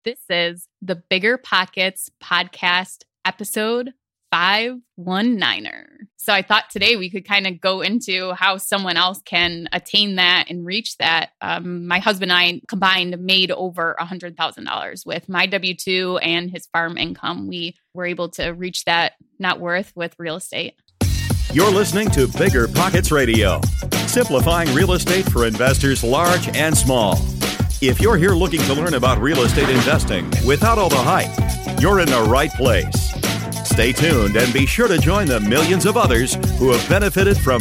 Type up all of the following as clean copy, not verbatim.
This is the Bigger Pockets podcast episode 519er. So I thought today we could kind of go into how someone else can attain that and reach that. My husband and I combined made over $100,000 with my W-2 and his farm income. We were able to reach that net worth with real estate. You're listening to Bigger Pockets Radio, simplifying real estate for investors large and small. If you're here looking to learn about real estate investing without all the hype, you're in the right place. Stay tuned and be sure to join the millions of others who have benefited from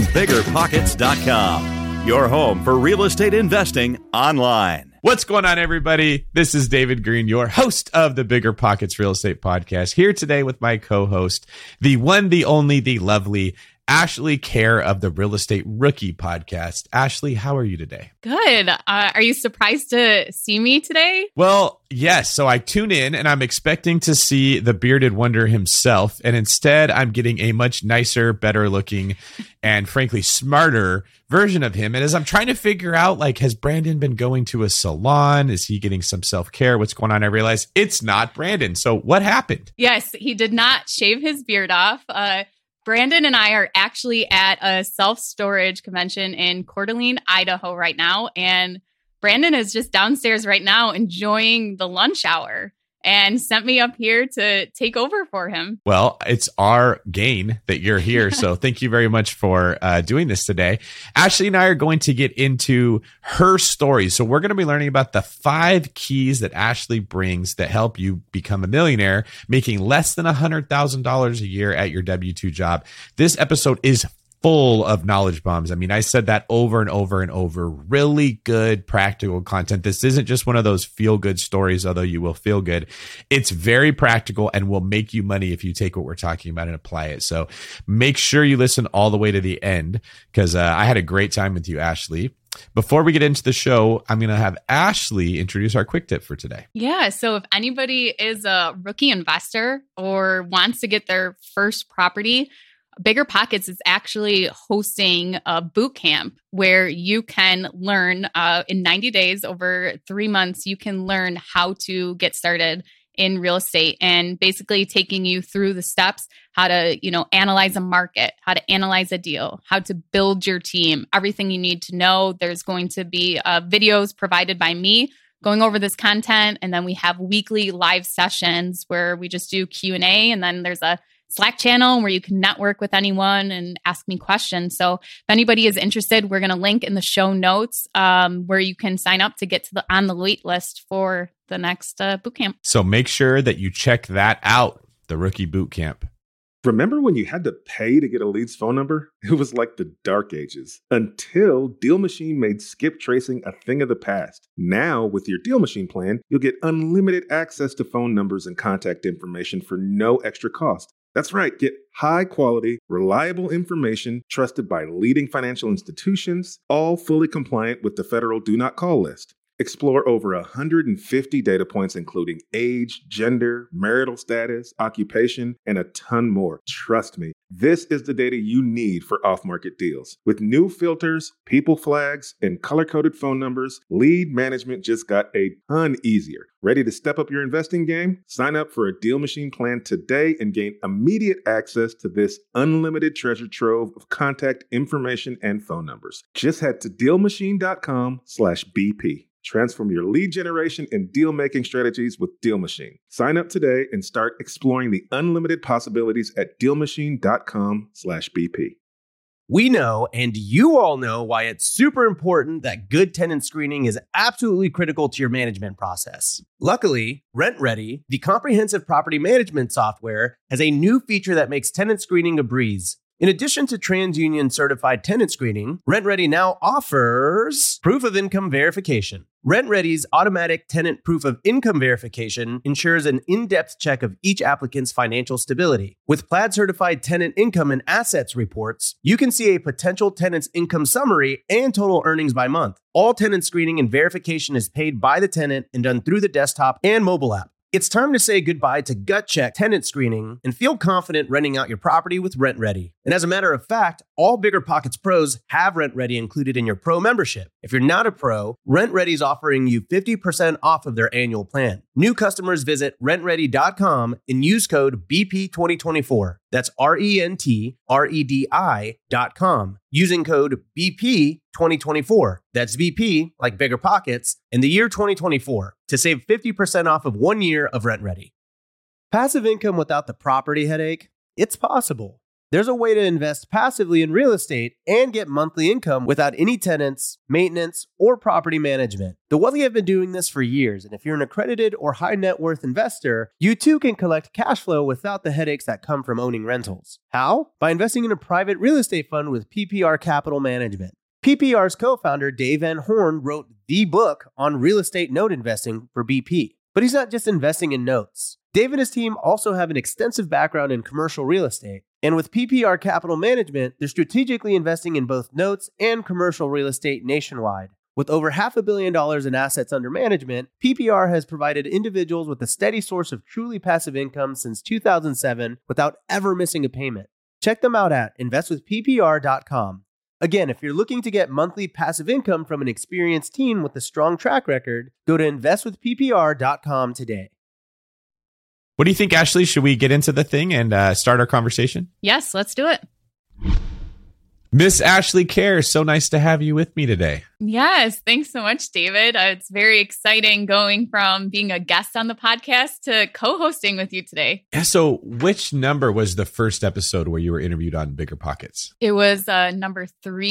BiggerPockets.com, your home for real estate investing online. What's going on, everybody? This is David Green, your host of the Bigger Pockets Real Estate Podcast, here today with my co-host, the one, the only, the lovely Ashley Kerr of the Real Estate Rookie Podcast. Ashley, how are you today? Good. Are you surprised to see me today? Well, yes. So I tune in and I'm expecting to see the bearded wonder himself. And instead, I'm getting a much nicer, better looking, and frankly, smarter version of him. And as I'm trying to figure out, like, has Brandon been going to a salon? Is he getting some self-care? What's going on? I realize it's not Brandon. So what happened? Yes, he did not shave his beard off. Brandon and I are actually at a self-storage convention in Coeur d'Alene, Idaho right now. And Brandon is just downstairs right now enjoying the lunch hour and sent me up here to take over for him. Well, it's our gain that you're here. So thank you very much for doing this today. Ashley and I are going to get into her story. So we're going to be learning about the 5 keys that Ashley brings that help you become a millionaire, making less than $100,000 a year at your W-2 job. This episode is full of knowledge bombs. I mean, I said that over and over and over. Really good practical content. This isn't just one of those feel-good stories, although you will feel good. It's very practical and will make you money if you take what we're talking about and apply it. So make sure you listen all the way to the end, because I had a great time with you, Ashley. Before we get into the show, I'm going to have Ashley introduce our quick tip for today. Yeah. So if anybody is a rookie investor or wants to get their first property, Bigger Pockets is actually hosting a boot camp where you can learn in 90 days, over 3 months, you can learn how to get started in real estate, and basically taking you through the steps, how to, analyze a market, how to analyze a deal, how to build your team, everything you need to know. There's going to be videos provided by me going over this content. And then we have weekly live sessions where we just do Q&A. And then there's a Slack channel where you can network with anyone and ask me questions. So if anybody is interested, we're going to link in the show notes where you can sign up to get to on the wait list for the next bootcamp. So make sure that you check that out, the Rookie Bootcamp. Remember when you had to pay to get a lead's phone number? It was like the dark ages, until Deal Machine made skip tracing a thing of the past. Now, with your Deal Machine plan, you'll get unlimited access to phone numbers and contact information for no extra cost. That's right, get high-quality, reliable information trusted by leading financial institutions, all fully compliant with the federal Do Not Call list. Explore over 150 data points, including age, gender, marital status, occupation, and a ton more. Trust me, this is the data you need for off-market deals. With new filters, people flags, and color-coded phone numbers, lead management just got a ton easier. Ready to step up your investing game? Sign up for a Deal Machine plan today and gain immediate access to this unlimited treasure trove of contact information and phone numbers. Just head to DealMachine.com/BP. Transform your lead generation and deal-making strategies with Deal Machine. Sign up today and start exploring the unlimited possibilities at DealMachine.com/BP. We know, and you all know, why it's super important that good tenant screening is absolutely critical to your management process. Luckily, RentRedi, the comprehensive property management software, has a new feature that makes tenant screening a breeze. In addition to TransUnion certified tenant screening, RentRedi now offers proof of income verification. RentRedi's automatic tenant proof of income verification ensures an in-depth check of each applicant's financial stability. With Plaid certified tenant income and assets reports, you can see a potential tenant's income summary and total earnings by month. All tenant screening and verification is paid by the tenant and done through the desktop and mobile app. It's time to say goodbye to gut check tenant screening and feel confident renting out your property with RentRedi. And as a matter of fact, all Bigger Pockets pros have RentRedi included in your pro membership. If you're not a pro, RentRedi is offering you 50% off of their annual plan. New customers visit rentredi.com and use code BP2024. That's RENTREDI.com. Using code BP2024. That's BP, like bigger pockets, in the year 2024 to save 50% off of 1 year of RentRedi. Passive income without the property headache? It's possible. There's a way to invest passively in real estate and get monthly income without any tenants, maintenance, or property management. The Wealthy have been doing this for years, and if you're an accredited or high net worth investor, you too can collect cash flow without the headaches that come from owning rentals. How? By investing in a private real estate fund with PPR Capital Management. PPR's co-founder Dave Van Horn wrote the book on real estate note investing for BP. But he's not just investing in notes. Dave and his team also have an extensive background in commercial real estate. And with PPR Capital Management, they're strategically investing in both notes and commercial real estate nationwide. With over $500 million in assets under management, PPR has provided individuals with a steady source of truly passive income since 2007 without ever missing a payment. Check them out at investwithppr.com. Again, if you're looking to get monthly passive income from an experienced team with a strong track record, go to investwithppr.com today. What do you think, Ashley? Should we get into the thing and start our conversation? Yes, let's do it. Miss Ashley Kerr, so nice to have you with me today. Yes, thanks so much, David. It's very exciting going from being a guest on the podcast to co-hosting with you today. Yeah, so which number was the first episode where you were interviewed on Bigger Pockets? It was number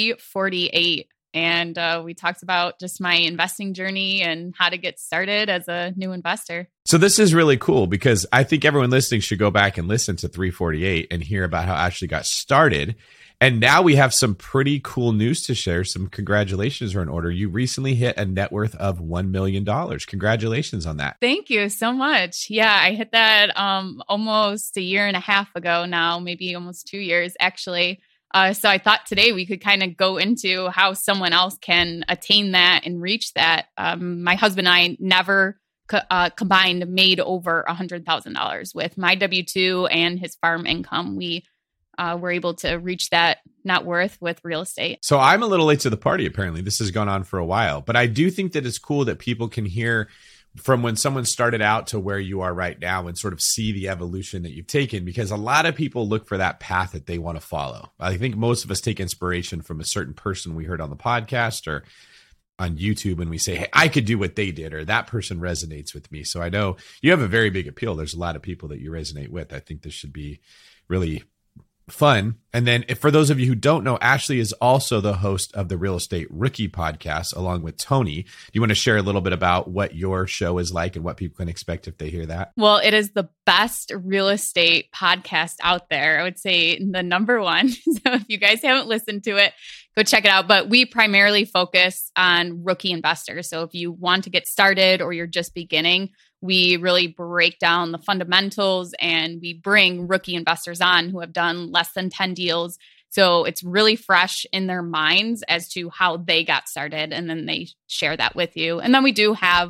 348. And we talked about just my investing journey and how to get started as a new investor. So this is really cool because I think everyone listening should go back and listen to 348 and hear about how Ashley got started. And now we have some pretty cool news to share. Some congratulations are in order. You recently hit a net worth of $1 million. Congratulations on that. Thank you so much. Yeah, I hit that almost a year and a half ago now, maybe almost 2 years actually. So I thought today we could kind of go into how someone else can attain that and reach that. My husband and I never combined made over $100,000 with my W-2 and his farm income. We were able to reach that net worth with real estate. So I'm a little late to the party, apparently. This has gone on for a while, but I do think that it's cool that people can hear from when someone started out to where you are right now and sort of see the evolution that you've taken, because a lot of people look for that path that they want to follow. I think most of us take inspiration from a certain person we heard on the podcast or on YouTube and we say, hey, I could do what they did, or that person resonates with me. So I know you have a very big appeal. There's a lot of people that you resonate with. I think this should be really fun. And then for those of you who don't know, Ashley is also the host of the Real Estate Rookie podcast, along with Tony. Do you want to share a little bit about what your show is like and what people can expect if they hear that? Well, it is the best real estate podcast out there. I would say the number one. So if you guys haven't listened to it, go check it out. But we primarily focus on rookie investors. So if you want to get started or you're just beginning, we really break down the fundamentals and we bring rookie investors on who have done less than 10 deals. So it's really fresh in their minds as to how they got started. And then they share that with you. And then we do have,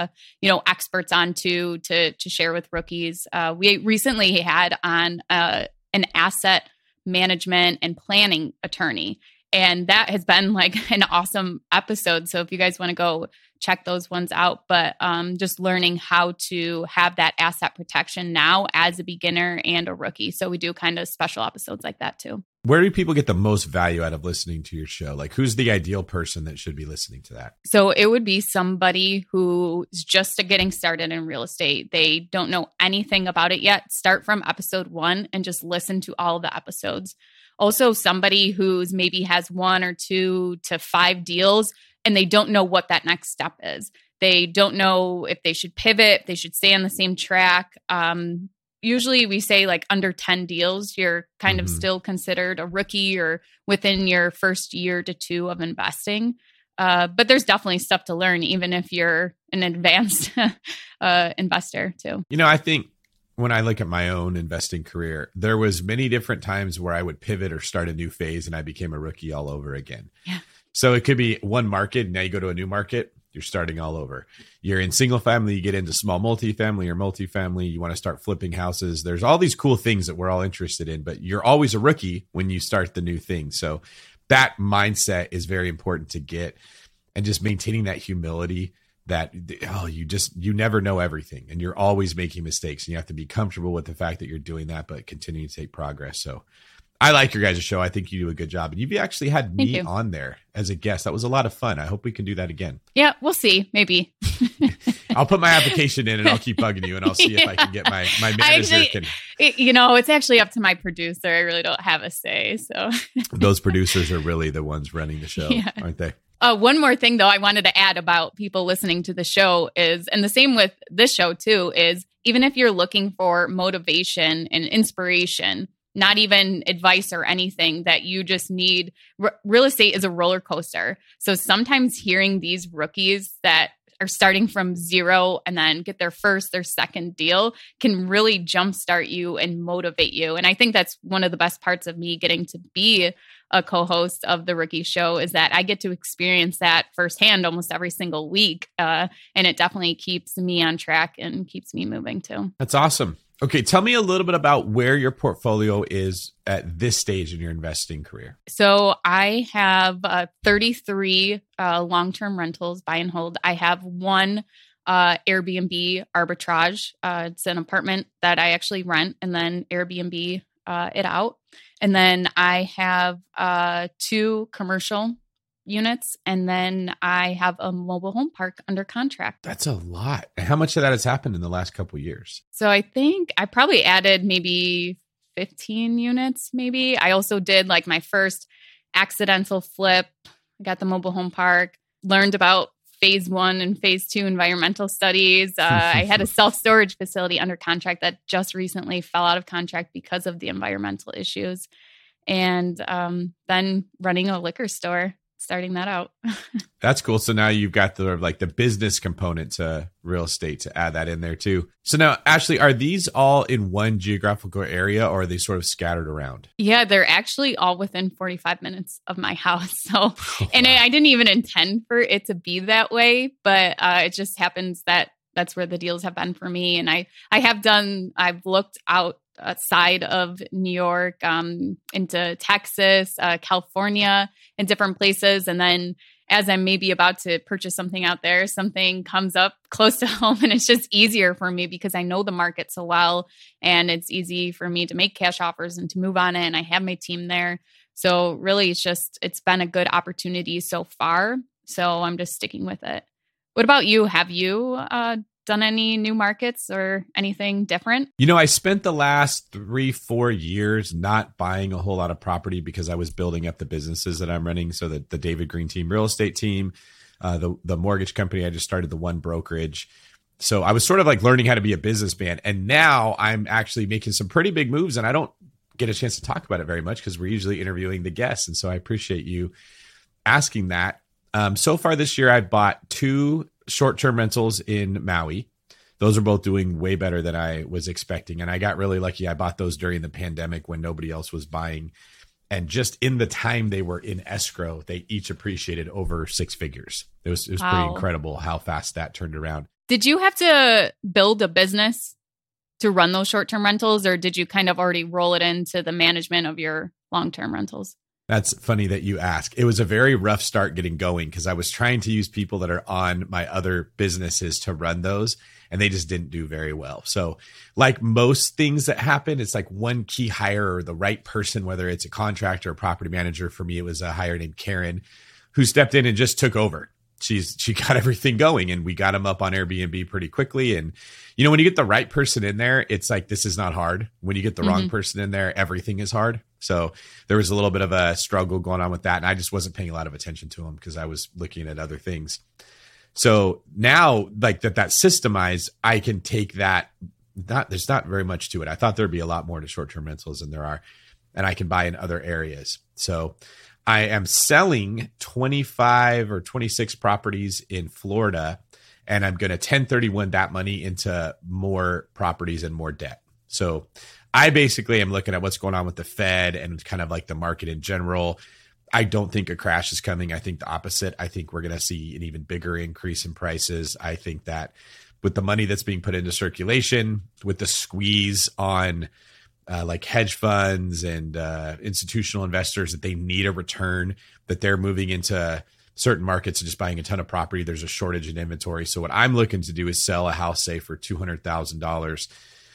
experts on too, to share with rookies. We recently had on an asset management and planning attorney. And that has been like an awesome episode. So if you guys want to go check those ones out, but just learning how to have that asset protection now as a beginner and a rookie. So we do kind of special episodes like that too. Where do people get the most value out of listening to your show? Like, who's the ideal person that should be listening to that? So it would be somebody who's just getting started in real estate. They don't know anything about it yet. Start from episode 1 and just listen to all the episodes. Also, somebody who's maybe has 1 or 2 to 5 deals and they don't know what that next step is. They don't know if they should pivot, if they should stay on the same track. Usually we say like under 10 deals, you're kind of still considered a rookie or within your first year to 2 of investing. But there's definitely stuff to learn, even if you're an advanced investor too. You know, I think when I look at my own investing career, there was many different times where I would pivot or start a new phase and I became a rookie all over again. Yeah. So it could be one market. Now you go to a new market, you're starting all over. You're in single family, you get into small multifamily or multifamily. You want to start flipping houses. There's all these cool things that we're all interested in, but you're always a rookie when you start the new thing. So that mindset is very important to get, and just maintaining that humility that, you never know everything, and you're always making mistakes, and you have to be comfortable with the fact that you're doing that, but continue to take progress. So I like your guys' show. I think you do a good job. And you've actually had me on there as a guest. That was a lot of fun. I hope we can do that again. Yeah, we'll see. Maybe. I'll put my application in and I'll keep bugging you, and I'll see if I can get my manager. It's actually up to my producer. I really don't have a say. So those producers are really the ones running the show, aren't they? One more thing, though, I wanted to add about people listening to the show is, and the same with this show, too, is even if you're looking for motivation and inspiration, not even advice or anything, that you just need. Real estate is a roller coaster. So sometimes hearing these rookies that are starting from zero and then get their first, their second deal can really jumpstart you and motivate you. And I think that's one of the best parts of me getting to be a co-host of the Rookie Show, is that I get to experience that firsthand almost every single week. And it definitely keeps me on track and keeps me moving too. That's awesome. Okay, tell me a little bit about where your portfolio is at this stage in your investing career. So I have 33 long-term rentals, buy and hold. I have one Airbnb arbitrage. It's an apartment that I actually rent and then Airbnb it out. And then I have 2 commercial units, and then I have a mobile home park under contract. That's a lot. How much of that has happened in the last couple of years? So I think I probably added maybe 15 units, maybe. I also did like my first accidental flip. I got the mobile home park, learned about phase 1 and phase 2 environmental studies. I had a self-storage facility under contract that just recently fell out of contract because of the environmental issues. And then running a liquor store, starting that out. That's cool. So now you've got the business component to real estate to add that in there too. So now, Ashley, are these all in one geographical area, or are they sort of scattered around? Yeah, they're actually all within 45 minutes of my house. So, and I didn't even intend for it to be that way, but it just happens that that's where the deals have been for me. And I've looked outside of New York, into Texas, California, and different places. And then as I'm maybe about to purchase something out there, something comes up close to home, and it's just easier for me because I know the market so well, and it's easy for me to make cash offers and to move on it. And I have my team there. So really it's been a good opportunity so far. So I'm just sticking with it. What about you? Have you done any new markets or anything different? I spent the last 3-4 years not buying a whole lot of property because I was building up the businesses that I'm running. So the David Green Team real estate team, the mortgage company, I just started the one brokerage. So I was sort of like learning how to be a businessman. And now I'm actually making some pretty big moves, and I don't get a chance to talk about it very much because we're usually interviewing the guests. And so I appreciate you asking that. So far this year, I've bought 2 short-term rentals in Maui. Those are both doing way better than I was expecting. And I got really lucky. I bought those during the pandemic when nobody else was buying. And just in the time they were in escrow, they each appreciated over 6 figures. It was Wow. pretty incredible how fast that turned around. Did you have to build a business to run those short-term rentals, or did you kind of already roll it into the management of your long-term rentals? That's funny that you ask. It was a very rough start getting going because I was trying to use people that are on my other businesses to run those, and they just didn't do very well. So like most things that happen, it's like one key hire or the right person, whether it's a contractor or property manager. For me, it was a hire named Karen who stepped in and just took over. She got everything going, and we got them up on Airbnb pretty quickly. And, when you get the right person in there, it's like, this is not hard. When you get the wrong person in there, everything is hard. So there was a little bit of a struggle going on with that. And I just wasn't paying a lot of attention to them because I was looking at other things. So now like that systemized, I can take that. There's not very much to it. I thought there'd be a lot more to short-term rentals than there are, and I can buy in other areas. So I am selling 25 or 26 properties in Florida, and I'm going to 1031 that money into more properties and more debt. So I basically am looking at what's going on with the Fed and kind of like the market in general. I don't think a crash is coming. I think the opposite. I think we're going to see an even bigger increase in prices. I think that with the money that's being put into circulation, with the squeeze on like hedge funds and institutional investors, that they need a return, that they're moving into certain markets are just buying a ton of property. There's a shortage in inventory. So what I'm looking to do is sell a house, say for $200,000,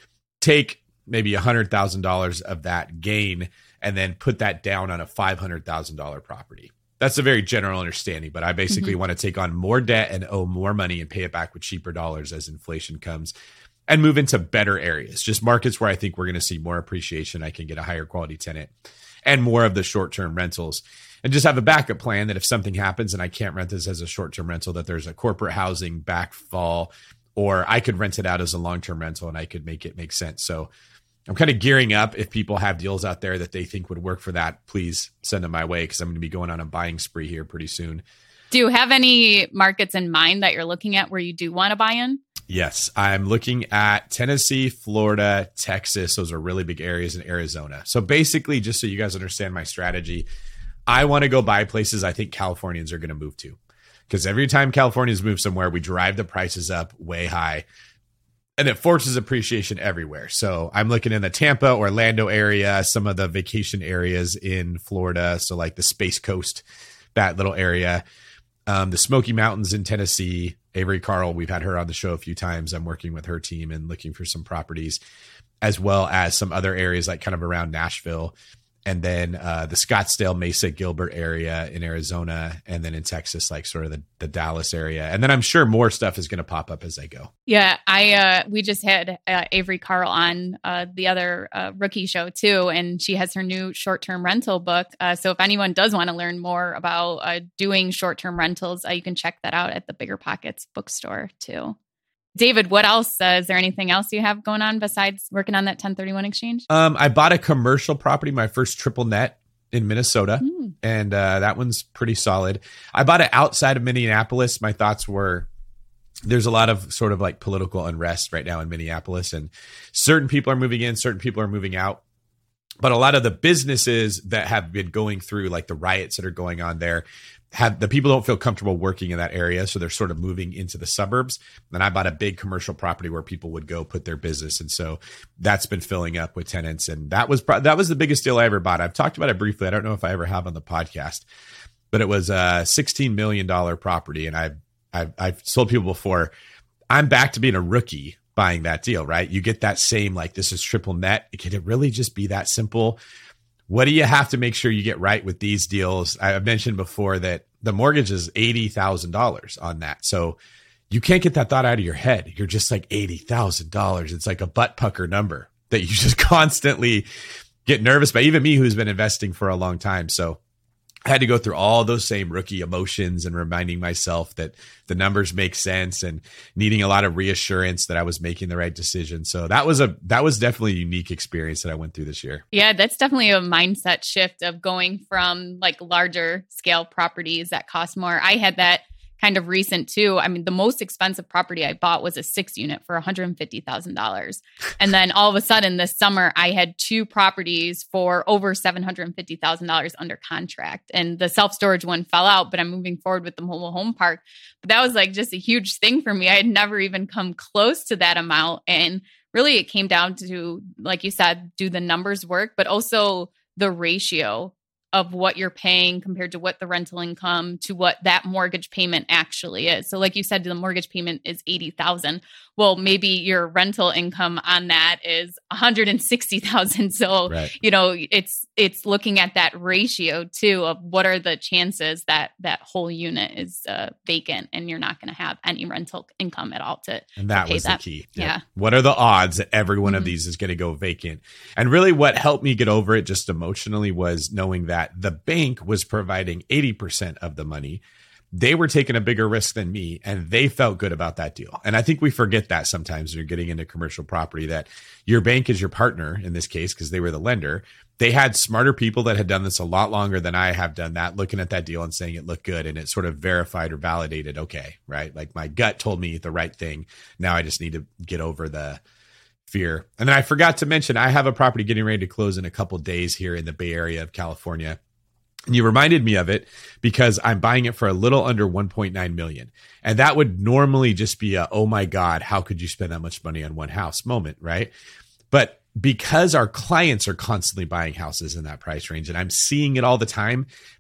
take maybe $100,000 of that gain and then put that down on a $500,000 property. That's a very general understanding, but I basically want to take on more debt and owe more money and pay it back with cheaper dollars as inflation comes and move into better areas, just markets where I think we're going to see more appreciation. I can get a higher quality tenant and more of the short-term rentals, and just have a backup plan that if something happens and I can't rent this as a short-term rental, that there's a corporate housing backfall, or I could rent it out as a long-term rental and I could make it make sense. So I'm kind of gearing up. If people have deals out there that they think would work for that, please send them my way, because I'm going to be going on a buying spree here pretty soon. Do you have any markets in mind that you're looking at where you do want to buy in? Yes, I'm looking at Tennessee, Florida, Texas. Those are really big areas, in Arizona. So basically, just so you guys understand my strategy, I want to go buy places I think Californians are going to move to. Because every time Californians move somewhere, we drive the prices up way high. And it forces appreciation everywhere. So I'm looking in the Tampa, Orlando area, some of the vacation areas in Florida. So like the Space Coast, that little area, the Smoky Mountains in Tennessee. Avery Carl, we've had her on the show a few times. I'm working with her team and looking for some properties, as well as some other areas like kind of around Nashville. And then the Scottsdale, Mesa, Gilbert area in Arizona, and then in Texas, like sort of the Dallas area. And then I'm sure more stuff is going to pop up as I go. Yeah, we just had Avery Carl on the other rookie show too, and she has her new short-term rental book. So if anyone does want to learn more about doing short-term rentals, you can check that out at the Bigger Pockets bookstore too. David, what else? Is there anything else you have going on besides working on that 1031 exchange? I bought a commercial property, my first triple net in Minnesota, and that one's pretty solid. I bought it outside of Minneapolis. My thoughts were there's a lot of sort of like political unrest right now in Minneapolis, and certain people are moving in, certain people are moving out. But a lot of the businesses that have been going through, like the riots that are going on there, the people don't feel comfortable working in that area. So they're sort of moving into the suburbs. And I bought a big commercial property where people would go put their business. And so that's been filling up with tenants. And that was the biggest deal I ever bought. I've talked about it briefly. I don't know if I ever have on the podcast, but it was a $16 million property. And I've told people before, I'm back to being a rookie buying that deal, right? You get that same, like, this is triple net. Can it really just be that simple? What do you have to make sure you get right with these deals? I've mentioned before that the mortgage is $80,000 on that. So you can't get that thought out of your head. You're just like $80,000. It's like a butt pucker number that you just constantly get nervous by. Even me, who's been investing for a long time. So I had to go through all those same rookie emotions and reminding myself that the numbers make sense and needing a lot of reassurance that I was making the right decision. So that was definitely a unique experience that I went through this year. Yeah, that's definitely a mindset shift of going from like larger scale properties that cost more. I had that kind of recent too. I mean, the most expensive property I bought was a 6-unit for $150,000. And then all of a sudden this summer, I had 2 properties for over $750,000 under contract. And the self-storage one fell out, but I'm moving forward with the mobile home park. But that was like just a huge thing for me. I had never even come close to that amount. And really it came down to, like you said, do the numbers work, but also the ratio of what you're paying compared to what the rental income to what that mortgage payment actually is. So like you said, the mortgage payment is $80,000. Well, maybe your rental income on that is $160,000. So, right. You know, it's looking at that ratio too of what are the chances that that whole unit is vacant and you're not going to have any rental income at all and that to pay was that. the key. Yeah. What are the odds that every one of these is going to go vacant? And really what helped me get over it just emotionally was knowing that the bank was providing 80% of the money. They were taking a bigger risk than me, and they felt good about that deal. And I think we forget that sometimes when you're getting into commercial property, that your bank is your partner in this case because they were the lender. They had smarter people that had done this a lot longer than I have done that, looking at that deal and saying it looked good, and it sort of verified or validated, okay, right? Like my gut told me the right thing. Now I just need to get over the fear. And then I forgot to mention, I have a property getting ready to close in a couple of days here in the Bay Area of California. And you reminded me of it because I'm buying it for a little under 1.9 million. And that would normally just be a, oh my God, how could you spend that much money on one house moment, right? But because our clients are constantly buying houses in that price range, and I'm seeing it all the time,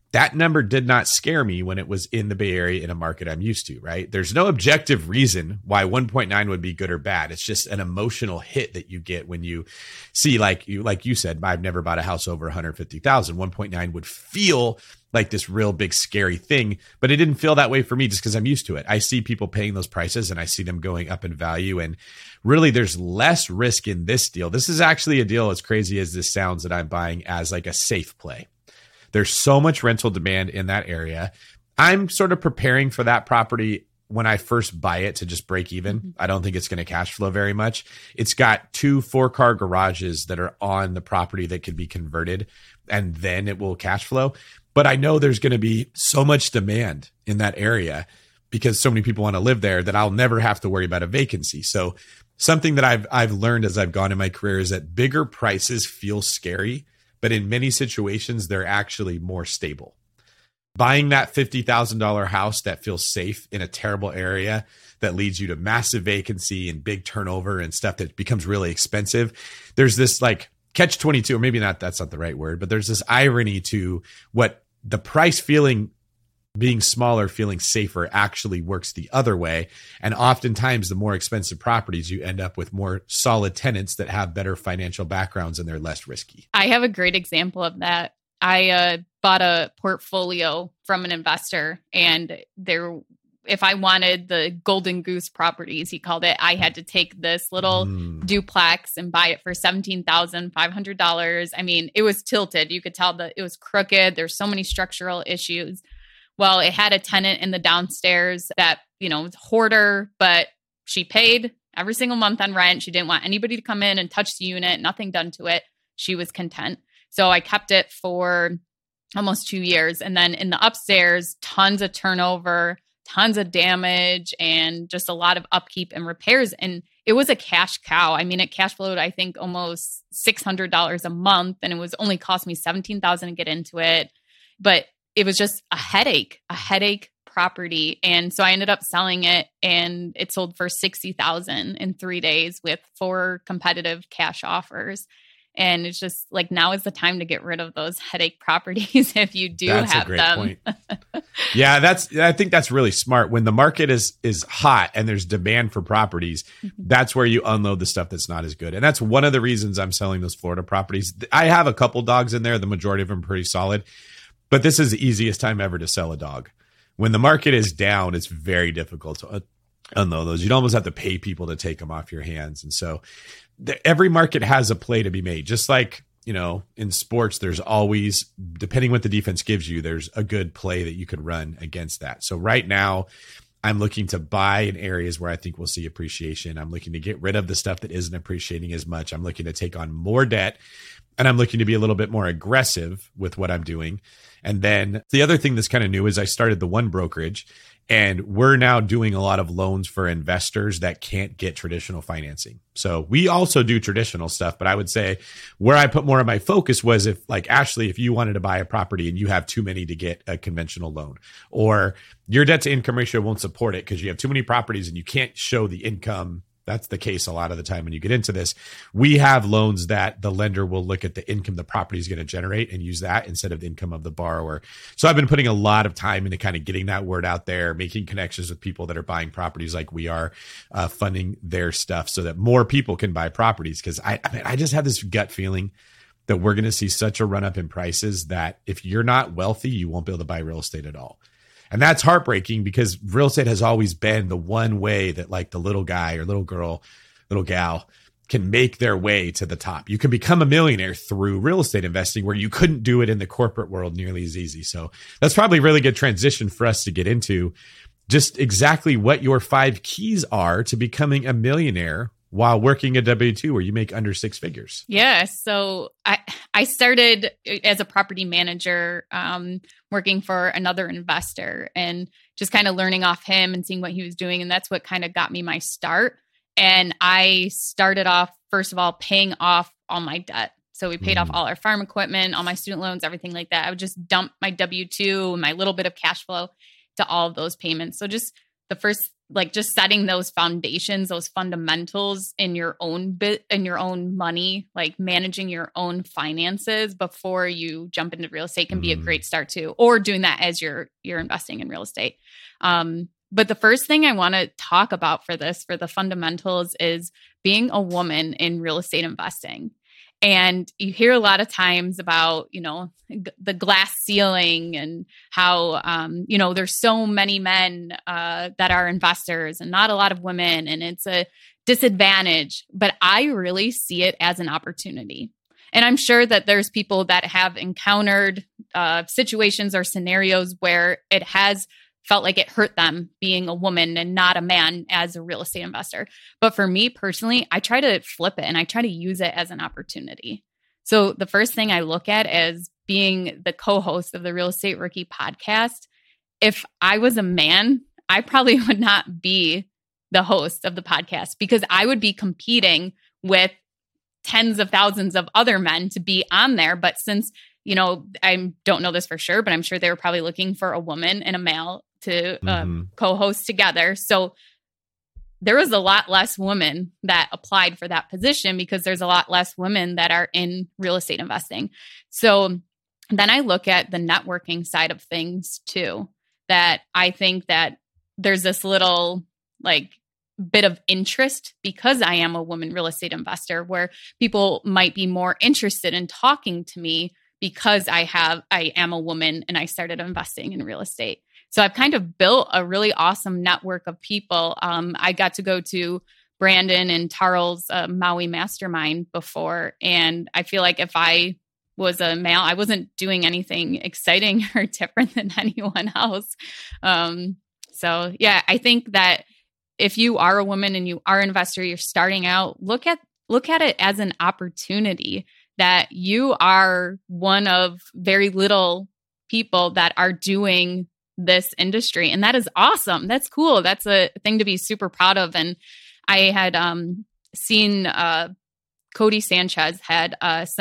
that number did not scare me when it was in the Bay Area in a market I'm used to, right? There's no objective reason why 1.9 would be good or bad. It's just an emotional hit that you get when you see, like you said, I've never bought a house over 150,000. 1.9 would feel like this real big scary thing, but it didn't feel that way for me just because I'm used to it. I see people paying those prices and I see them going up in value, and really there's less risk in this deal. This is actually a deal, as crazy as this sounds, that I'm buying as like a safe play. There's so much rental demand in that area. I'm sort of preparing for that property when I first buy it to just break even. Mm-hmm. I don't think it's going to cash flow very much. It's got 2 4-car garages that are on the property that could be converted, and then it will cash flow. But I know there's going to be so much demand in that area because so many people want to live there that I'll never have to worry about a vacancy. So something that I've learned as I've gone in my career is that bigger prices feel scary, but in many situations, they're actually more stable. Buying that $50,000 house that feels safe in a terrible area that leads you to massive vacancy and big turnover and stuff that becomes really expensive. There's this like catch-22, or maybe not, that's not the right word, but there's this irony to what the price being smaller, feeling safer actually works the other way. And oftentimes the more expensive properties, you end up with more solid tenants that have better financial backgrounds and they're less risky. I have a great example of that. I bought a portfolio from an investor, and if I wanted the golden goose properties, he called it, I had to take this little duplex and buy it for $17,500. I mean, it was tilted. You could tell that it was crooked. There's so many structural issues. Well, it had a tenant in the downstairs that, was a hoarder, but she paid every single month on rent. She didn't want anybody to come in and touch the unit, nothing done to it. She was content. So I kept it for almost 2 years. And then in the upstairs, tons of turnover, tons of damage, and just a lot of upkeep and repairs. And it was a cash cow. I mean, it cash flowed, I think, almost $600 a month. And it was only cost me $17,000 to get into it. But it was just a headache property. And so I ended up selling it, and it sold for $60,000 in 3 days with 4 competitive cash offers. And it's just like, now is the time to get rid of those headache properties if you do have them. Point. Yeah, I think that's really smart. When the market is hot and there's demand for properties, that's where you unload the stuff that's not as good. And that's one of the reasons I'm selling those Florida properties. I have a couple dogs in there. The majority of them are pretty solid. But this is the easiest time ever to sell a dog. When the market is down, it's very difficult to unload those. You'd almost have to pay people to take them off your hands. And so every market has a play to be made. Just like, in sports, there's always, depending what the defense gives you, there's a good play that you could run against that. So right now, I'm looking to buy in areas where I think we'll see appreciation. I'm looking to get rid of the stuff that isn't appreciating as much. I'm looking to take on more debt, and I'm looking to be a little bit more aggressive with what I'm doing. And then the other thing that's kind of new is I started the One Brokerage, and we're now doing a lot of loans for investors that can't get traditional financing. So we also do traditional stuff, but I would say where I put more of my focus was if, like, Ashley, if you wanted to buy a property and you have too many to get a conventional loan, or your debt to income ratio won't support it because you have too many properties and you can't show the income. That's the case a lot of the time when you get into this. We have loans that the lender will look at the income the property is going to generate and use that instead of the income of the borrower. So I've been putting a lot of time into kind of getting that word out there, making connections with people that are buying properties like we are, funding their stuff so that more people can buy properties. Because I just have this gut feeling that we're going to see such a run up in prices that if you're not wealthy, you won't be able to buy real estate at all. And that's heartbreaking because real estate has always been the one way that, like, the little guy or little girl, little gal can make their way to the top. You can become a millionaire through real estate investing where you couldn't do it in the corporate world nearly as easy. So that's probably a really good transition for us to get into just exactly what your 5 keys are to becoming a millionaire while working a W-2 where you make under 6 figures. Yeah. So I started as a property manager, working for another investor and just kind of learning off him and seeing what he was doing. And that's what kind of got me my start. And I started off, first of all, paying off all my debt. So we paid off all our farm equipment, all my student loans, everything like that. I would just dump my W-2 and my little bit of cash flow to all of those payments. So just the first like just setting those foundations, those fundamentals in your own in your own money, like managing your own finances before you jump into real estate can be a great start too, or doing that as you're investing in real estate. But the first thing I want to talk about for the fundamentals is being a woman in real estate investing. And you hear a lot of times about, the glass ceiling and how, there's so many men that are investors and not a lot of women, and it's a disadvantage. But I really see it as an opportunity. And I'm sure that there's people that have encountered situations or scenarios where it has felt like it hurt them being a woman and not a man as a real estate investor. But for me personally, I try to flip it and I try to use it as an opportunity. So the first thing I look at as being the co-host of the Real Estate Rookie podcast, if I was a man, I probably would not be the host of the podcast because I would be competing with tens of thousands of other men to be on there. But since, I don't know this for sure, but I'm sure they were probably looking for a woman and a male to co-host together. So there was a lot less women that applied for that position because there's a lot less women that are in real estate investing. So then I look at the networking side of things too, that I think that there's this little bit of interest because I am a woman real estate investor where people might be more interested in talking to me because I am a woman and I started investing in real estate. So I've kind of built a really awesome network of people. I got to go to Brandon and Tarl's Maui Mastermind before. And I feel like if I was a male, I wasn't doing anything exciting or different than anyone else. So yeah, I think that if you are a woman and you are an investor, you're starting out, look at it as an opportunity that you are one of very little people that are doing this industry. And that is awesome. That's cool. That's a thing to be super proud of. And I had seen Cody Sanchez had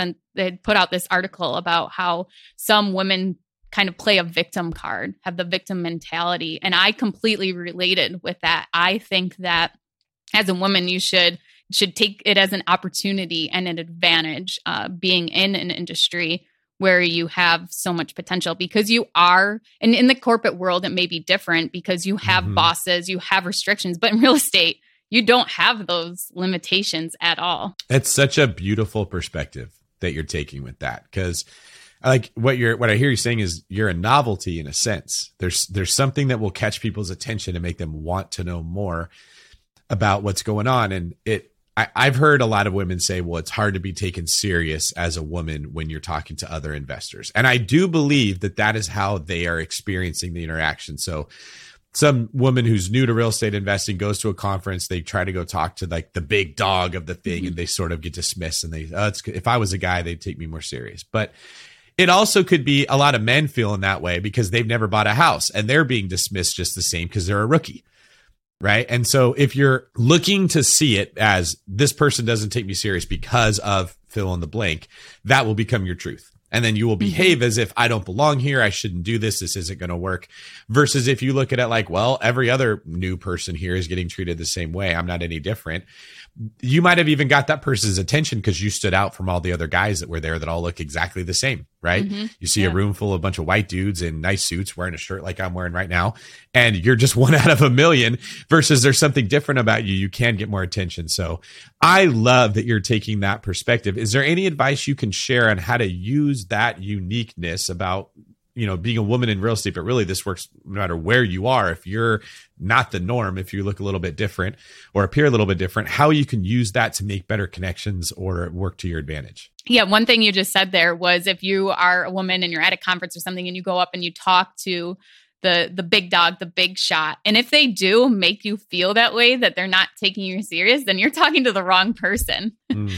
put out this article about how some women kind of play a victim card, have the victim mentality. And I completely related with that. I think that as a woman, you should take it as an opportunity and an advantage being in an industry where you have so much potential because you are, and in the corporate world, it may be different because you have bosses, you have restrictions, but in real estate, you don't have those limitations at all. It's such a beautiful perspective that you're taking with that. Because like what I hear you saying is you're a novelty in a sense. There's something that will catch people's attention and make them want to know more about what's going on. And I've heard a lot of women say, well, it's hard to be taken serious as a woman when you're talking to other investors. And I do believe that is how they are experiencing the interaction. So some woman who's new to real estate investing goes to a conference, they try to go talk to like the big dog of the thing and they sort of get dismissed and if I was a guy, they'd take me more serious. But it also could be a lot of men feeling that way because they've never bought a house and they're being dismissed just the same because they're a rookie. Right. And so if you're looking to see it as this person doesn't take me serious because of fill in the blank, that will become your truth. And then you will behave as if I don't belong here. I shouldn't do this. This isn't going to work. Versus if you look at it like, well, every other new person here is getting treated the same way. I'm not any different. You might have even got that person's attention because you stood out from all the other guys that were there that all look exactly the same, right? You see a room full of a bunch of white dudes in nice suits wearing a shirt like I'm wearing right now, and you're just one out of a million versus there's something different about you. You can get more attention. So I love that you're taking that perspective. Is there any advice you can share on how to use that uniqueness about, being a woman in real estate, but really this works no matter where you are. If you're not the norm, if you look a little bit different or appear a little bit different, how you can use that to make better connections or work to your advantage. Yeah. One thing you just said there was if you are a woman and you're at a conference or something and you go up and you talk to the big dog, the big shot. And if they do make you feel that way, that they're not taking you serious, then you're talking to the wrong person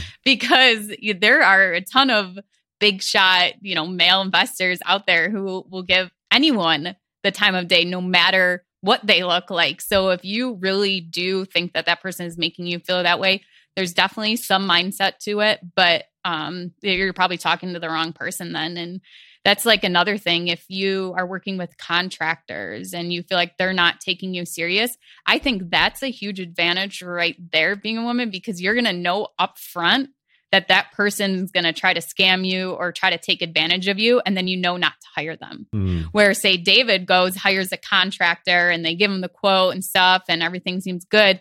because there are a ton of big shot, male investors out there who will give anyone the time of day, no matter what they look like. So if you really do think that person is making you feel that way, there's definitely some mindset to it, but you're probably talking to the wrong person then. And that's like another thing. If you are working with contractors and you feel like they're not taking you serious, I think that's a huge advantage right there being a woman, because you're going to know upfront that person's going to try to scam you or try to take advantage of you. And then you know not to hire them. Where say David hires a contractor and they give him the quote and stuff and everything seems good.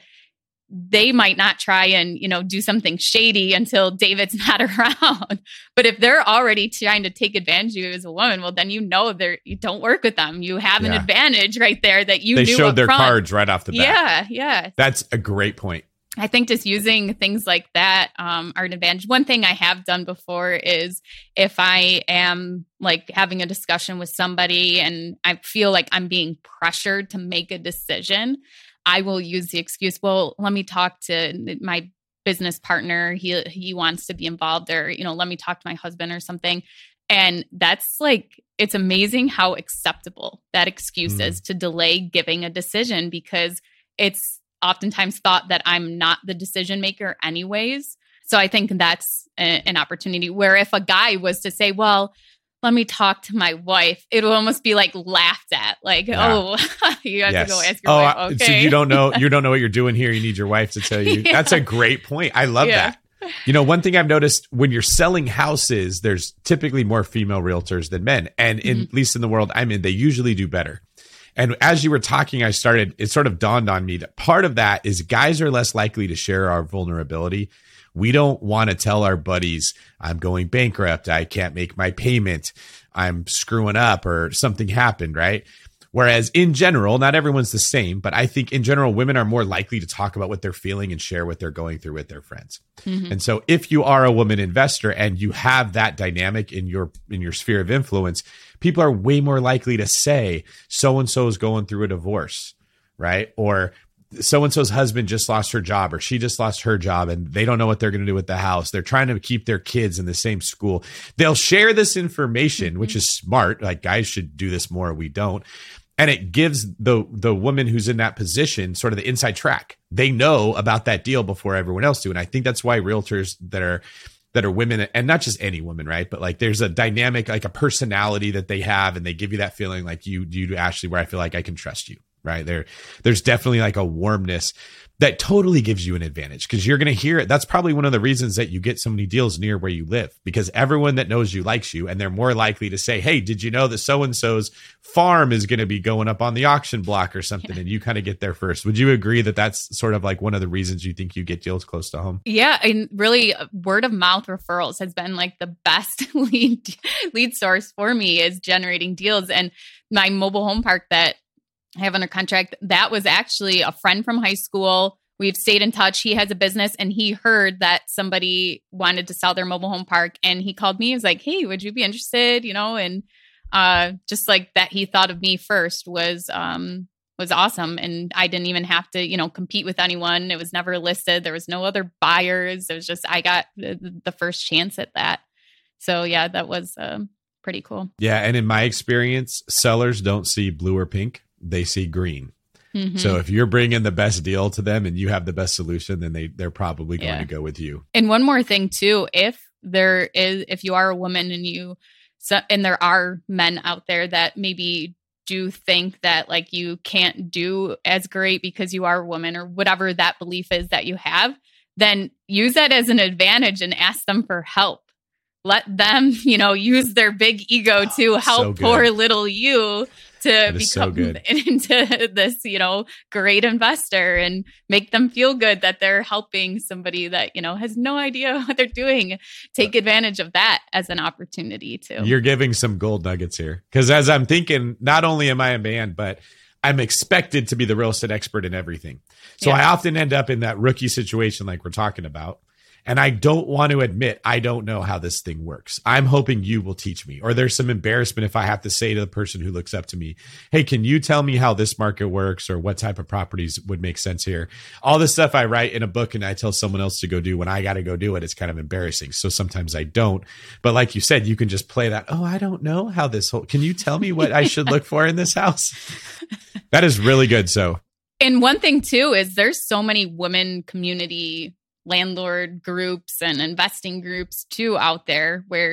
They might not try and, do something shady until David's not around. But if they're already trying to take advantage of you as a woman, well, then you don't work with them. You have an advantage right there that they showed their cards right off the bat. Yeah. That's a great point. I think just using things like that are an advantage. One thing I have done before is if I am like having a discussion with somebody and I feel like I'm being pressured to make a decision, I will use the excuse, well, let me talk to my business partner. He wants to be involved, or, let me talk to my husband or something. And that's like, it's amazing how acceptable that excuse is to delay giving a decision, because it's oftentimes thought that I'm not the decision maker anyways. So I think that's an opportunity where if a guy was to say, well, let me talk to my wife, it will almost be like laughed at. Like, oh, you have to go ask your wife. Okay. So you don't know what you're doing here. You need your wife to tell you. That's a great point. I love that. One thing I've noticed when you're selling houses, there's typically more female realtors than men. And at least in the world I'm in, they usually do better. And as you were talking, it sort of dawned on me that part of that is guys are less likely to share our vulnerability. We don't want to tell our buddies, I'm going bankrupt, I can't make my payment, I'm screwing up, or something happened, right? Whereas in general, not everyone's the same, but I think in general, women are more likely to talk about what they're feeling and share what they're going through with their friends. And so if you are a woman investor and you have that dynamic in your sphere of influence, people are way more likely to say, so-and-so is going through a divorce, right? Or so-and-so's husband just lost her job, or she just lost her job, and they don't know what they're going to do with the house. They're trying to keep their kids in the same school. They'll share this information, which is smart. Like, guys should do this more. We don't. And it gives the woman who's in that position sort of the inside track. They know about that deal before everyone else do. And I think that's why realtors that are women, and not just any woman, right? But like there's a dynamic, like a personality that they have, and they give you that feeling like you do, Ashley, where I feel like I can trust you, right? There's definitely like a warmness that totally gives you an advantage, because you're going to hear it. That's probably one of the reasons that you get so many deals near where you live, because everyone that knows you likes you, and they're more likely to say, hey, did you know that so-and-so's farm is going to be going up on the auction block or something? And you kind of get there first. Would you agree that that's sort of like one of the reasons you think you get deals close to home? Yeah. And really word of mouth referrals has been like the best lead source for me, is generating deals. And my mobile home park that I have under contract, that was actually a friend from high school. We've stayed in touch. He has a business, and he heard that somebody wanted to sell their mobile home park, and he called me. He was like, hey, would you be interested? And just like that, he thought of me first was awesome. And I didn't even have to, compete with anyone. It was never listed. There was no other buyers. It was just, I got the first chance at that. So yeah, that was pretty cool. Yeah. And in my experience, sellers don't see blue or pink. They see green. So if you're bringing the best deal to them and you have the best solution, then they're probably going to go with you. And one more thing too, if you are a woman and there are men out there that maybe do think that like you can't do as great because you are a woman, or whatever that belief is that you have, then use that as an advantage and ask them for help. Let them, use their big ego to help poor little you to become into this, great investor, and make them feel good that they're helping somebody that, has no idea what they're doing. Take advantage of that as an opportunity too. You're giving some gold nuggets here, because as I'm thinking, not only am I a man, but I'm expected to be the real estate expert in everything. So I often end up in that rookie situation like we're talking about. And I don't want to admit I don't know how this thing works. I'm hoping you will teach me. Or there's some embarrassment if I have to say to the person who looks up to me, hey, can you tell me how this market works, or what type of properties would make sense here? All this stuff I write in a book and I tell someone else to go do, when I got to go do it, it's kind of embarrassing. So sometimes I don't. But like you said, you can just play that, oh, I don't know how this whole, can you tell me what I should look for in this house? That is really good. So, and one thing too is there's so many women community landlord groups and investing groups too out there, where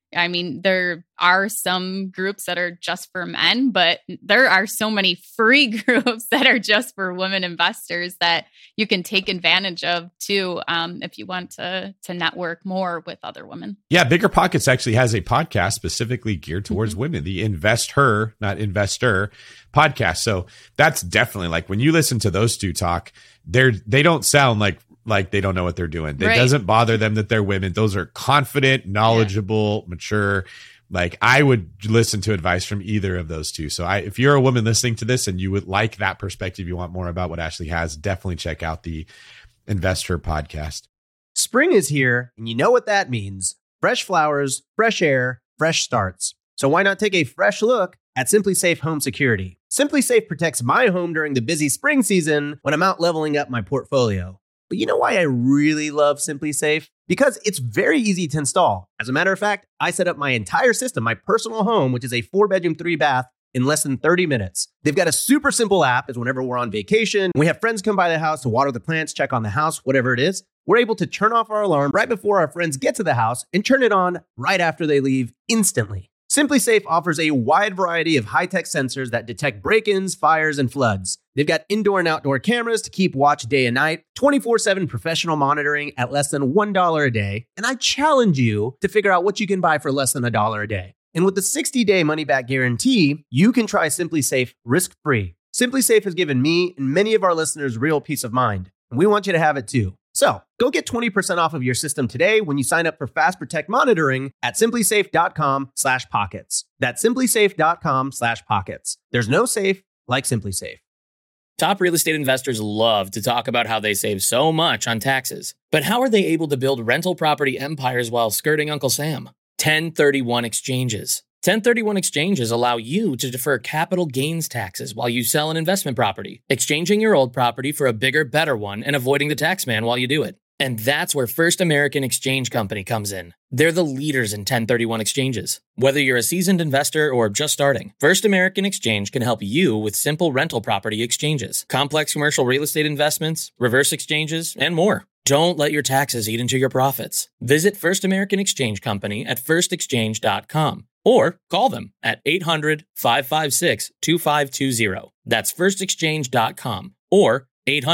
I mean, there are some groups that are just for men, but there are so many free groups that are just for women investors that you can take advantage of too, if you want to network more with other women. Yeah, Bigger Pockets actually has a podcast specifically geared towards women, the Invest Her, not Investor podcast. So that's definitely like when you listen to those two talk, they don't sound like they don't know what they're doing. It doesn't bother them that they're women. Those are confident, knowledgeable, mature. Like I would listen to advice from either of those two. So if you're a woman listening to this and you would like that perspective, you want more about what Ashley has, definitely check out the Investor podcast. Spring is here, and you know what that means. Fresh flowers, fresh air, fresh starts. So why not take a fresh look at SimpliSafe Home Security? SimpliSafe protects my home during the busy spring season when I'm out leveling up my portfolio. But you know why I really love SimpliSafe? Because it's very easy to install. As a matter of fact, I set up my entire system, my personal home, which is a 4-bedroom, 3-bath, in less than 30 minutes. They've got a super simple app as whenever we're on vacation, we have friends come by the house to water the plants, check on the house, whatever it is, we're able to turn off our alarm right before our friends get to the house and turn it on right after they leave instantly. SimpliSafe offers a wide variety of high-tech sensors that detect break-ins, fires, and floods. They've got indoor and outdoor cameras to keep watch day and night, 24/7 professional monitoring at less than $1 a day, and I challenge you to figure out what you can buy for less than $1 a day. And with the 60-day money-back guarantee, you can try SimpliSafe risk-free. SimpliSafe has given me and many of our listeners real peace of mind, and we want you to have it too. So go get 20% off of your system today when you sign up for Fast Protect monitoring at simplisafe.com/pockets. That's simplisafe.com/pockets. There's no safe like SimpliSafe. Top real estate investors love to talk about how they save so much on taxes. But how are they able to build rental property empires while skirting Uncle Sam? 1031 exchanges. 1031 exchanges allow you to defer capital gains taxes while you sell an investment property, exchanging your old property for a bigger, better one and avoiding the tax man while you do it. And that's where First American Exchange Company comes in. They're the leaders in 1031 exchanges. Whether you're a seasoned investor or just starting, First American Exchange can help you with simple rental property exchanges, complex commercial real estate investments, reverse exchanges, and more. Don't let your taxes eat into your profits. Visit First American Exchange Company at firstexchange.com or call them at 800-556-2520. That's firstexchange.com or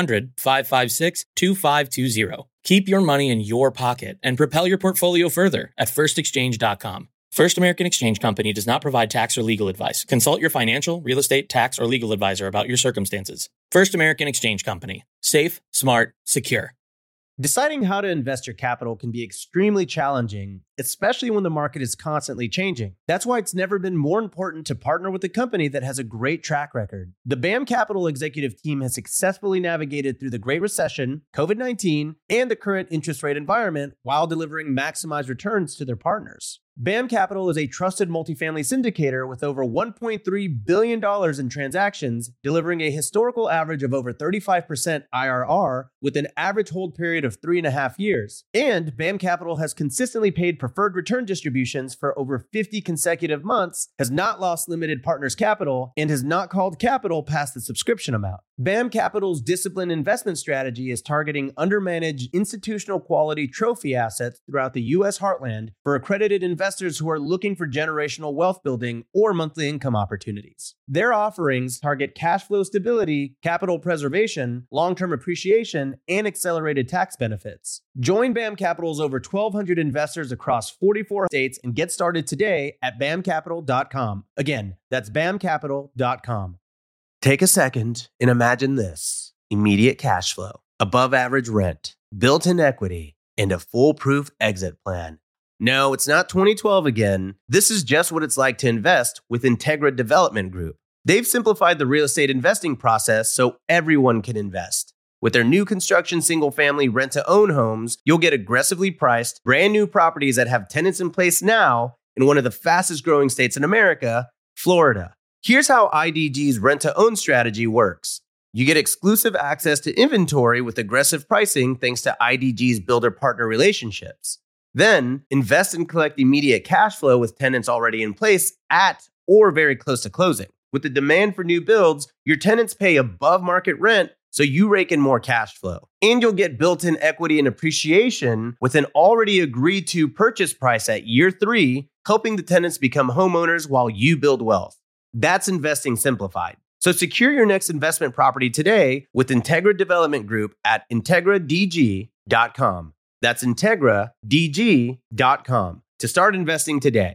800-556-2520. Keep your money in your pocket and propel your portfolio further at firstexchange.com. First American Exchange Company does not provide tax or legal advice. Consult your financial, real estate, tax, or legal advisor about your circumstances. First American Exchange Company. Safe, smart, secure. Deciding how to invest your capital can be extremely challenging, especially when the market is constantly changing. That's why it's never been more important to partner with a company that has a great track record. The BAM Capital executive team has successfully navigated through the Great Recession, COVID-19, and the current interest rate environment while delivering maximized returns to their partners. BAM Capital is a trusted multifamily syndicator with over $1.3 billion in transactions, delivering a historical average of over 35% IRR with an average hold period of 3.5 years. And BAM Capital has consistently paid preferred return distributions for over 50 consecutive months, has not lost limited partners capital, and has not called capital past the subscription amount. BAM Capital's disciplined investment strategy is targeting undermanaged institutional quality trophy assets throughout the U.S. heartland for accredited investors who are looking for generational wealth building or monthly income opportunities. Their offerings target cash flow stability, capital preservation, long-term appreciation, and accelerated tax benefits. Join BAM Capital's over 1,200 investors across 44 states and get started today at bamcapital.com. Again, that's bamcapital.com. Take a second and imagine this: immediate cash flow, above average rent, built-in equity, and a foolproof exit plan. No, it's not 2012 again. This is just what it's like to invest with Integra Development Group. They've simplified the real estate investing process so everyone can invest. With their new construction single-family rent-to-own homes, you'll get aggressively priced, brand new properties that have tenants in place now in one of the fastest-growing states in America, Florida. Here's how IDG's rent-to-own strategy works. You get exclusive access to inventory with aggressive pricing thanks to IDG's builder-partner relationships. Then, invest and collect immediate cash flow with tenants already in place at or very close to closing. With the demand for new builds, your tenants pay above market rent so you rake in more cash flow. And you'll get built-in equity and appreciation with an already agreed to purchase price at year 3, helping the tenants become homeowners while you build wealth. That's investing simplified. So secure your next investment property today with Integra Development Group at IntegraDG.com. That's IntegraDG.com to start investing today.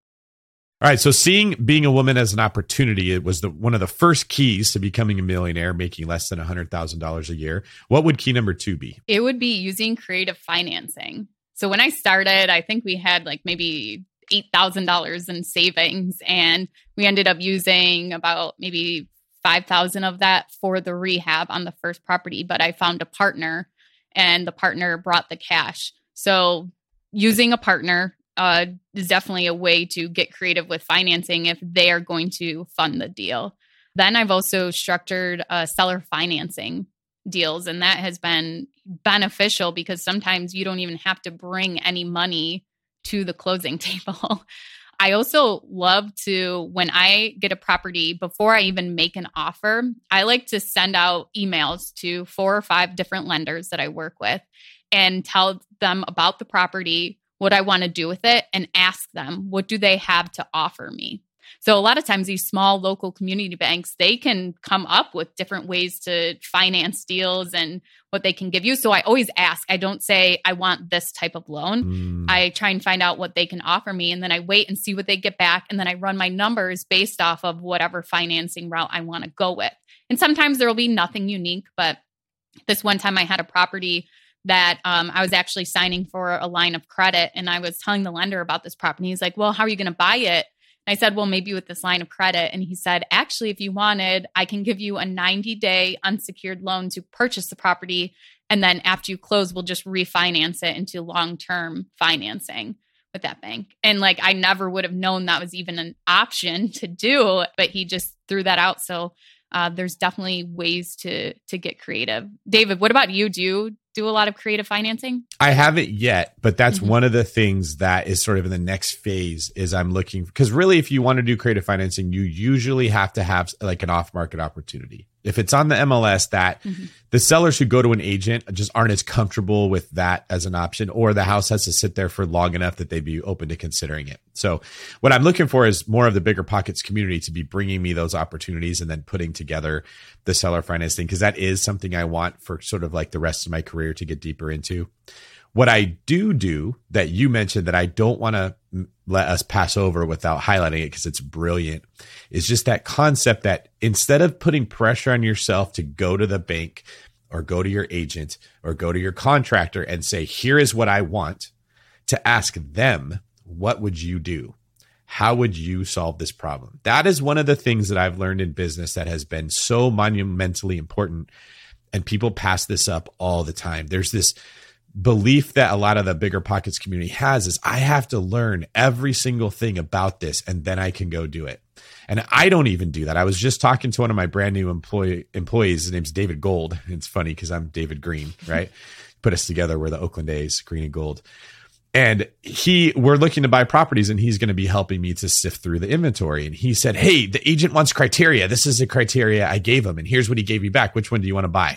All right. So seeing being a woman as an opportunity, it was one of the first keys to becoming a millionaire, making less than $100,000 a year. What would key number 2 be? It would be using creative financing. So when I started, I think we had like maybe $8,000 in savings, and we ended up using about maybe $5,000 of that for the rehab on the first property. But I found a partner, and the partner brought the cash. So using a partner is definitely a way to get creative with financing if they are going to fund the deal. Then I've also structured seller financing deals, and that has been beneficial because sometimes you don't even have to bring any money to the closing table. I also love to, when I get a property, before I even make an offer, I like to send out emails to 4 or 5 different lenders that I work with and tell them about the property, what I want to do with it, and ask them, what do they have to offer me? So a lot of times these small local community banks, they can come up with different ways to finance deals and what they can give you. So I always ask. I don't say, I want this type of loan. I try and find out what they can offer me, and then I wait and see what they get back. And then I run my numbers based off of whatever financing route I want to go with. And sometimes there will be nothing unique, but this one time I had a property that I was actually signing for a line of credit, and I was telling the lender about this property. He's like, well, how are you going to buy it? And I said, well, maybe with this line of credit. And he said, actually, if you wanted, I can give you a 90-day unsecured loan to purchase the property. And then after you close, we'll just refinance it into long-term financing with that bank. And like, I never would have known that was even an option to do, but he just threw that out. So there's definitely ways to get creative. David, what about you? Do you do a lot of creative financing? I haven't yet, but that's one of the things that is sort of in the next phase is I'm looking, because really, if you want to do creative financing, you usually have to have like an off-market opportunity. If it's on the MLS, that the sellers who go to an agent just aren't as comfortable with that as an option, or the house has to sit there for long enough that they'd be open to considering it. So what I'm looking for is more of the Bigger Pockets community to be bringing me those opportunities and then putting together the seller financing, because that is something I want for sort of like the rest of my career to get deeper into. What I do that you mentioned that I don't want to let us pass over without highlighting it because it's brilliant is just that concept that instead of putting pressure on yourself to go to the bank or go to your agent or go to your contractor and say, here is what I want, to ask them, what would you do? How would you solve this problem? That is one of the things that I've learned in business that has been so monumentally important. And people pass this up all the time. There's this belief that a lot of the Bigger Pockets community has is I have to learn every single thing about this and then I can go do it. And I don't even do that. I was just talking to one of my brand new employees. His name's David Gold. It's funny because I'm David Green, right? Put us together. We're the Oakland A's, green and gold. And we're looking to buy properties, and he's going to be helping me to sift through the inventory. And he said, hey, the agent wants criteria. This is the criteria I gave him. And here's what he gave me back. Which one do you want to buy?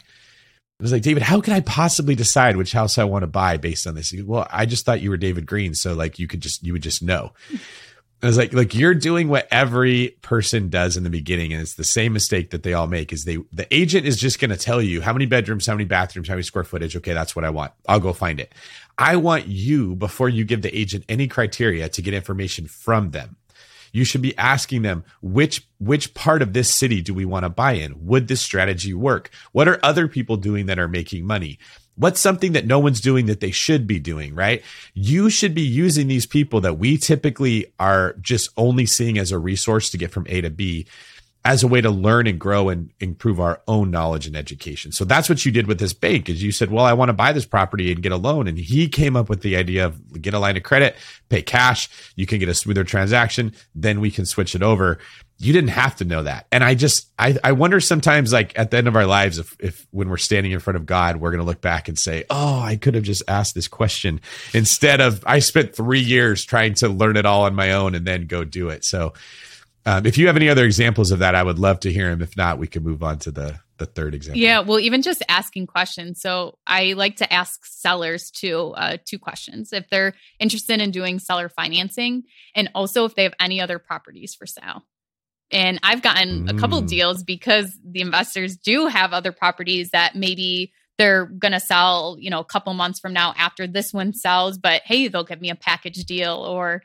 I was like, David, how can I possibly decide which house I want to buy based on this? He goes, well, I just thought you were David Green. So like you would just know. I was like, you're doing what every person does in the beginning. And it's the same mistake that they all make is the agent is just going to tell you how many bedrooms, how many bathrooms, how many square footage. Okay, that's what I want. I'll go find it. I want you, before you give the agent any criteria, to get information from them. You should be asking them, which part of this city do we want to buy in? Would this strategy work? What are other people doing that are making money? What's something that no one's doing that they should be doing, right? You should be using these people that we typically are just only seeing as a resource to get from A to B as a way to learn and grow and improve our own knowledge and education. So that's what you did with this bank is you said, well, I want to buy this property and get a loan. And he came up with the idea of get a line of credit, pay cash. You can get a smoother transaction. Then we can switch it over. You didn't have to know that. And I wonder sometimes, like at the end of our lives, if when we're standing in front of God, we're going to look back and say, oh, I could have just asked this question instead of I spent 3 years trying to learn it all on my own and then go do it. So If you have any other examples of that, I would love to hear them. If not, we can move on to the third example. Yeah, well, even just asking questions. So I like to ask sellers too, 2 questions. If they're interested in doing seller financing, and also if they have any other properties for sale. And I've gotten a couple deals because the investors do have other properties that maybe they're going to sell, a couple months from now after this one sells, but hey, they'll give me a package deal. Or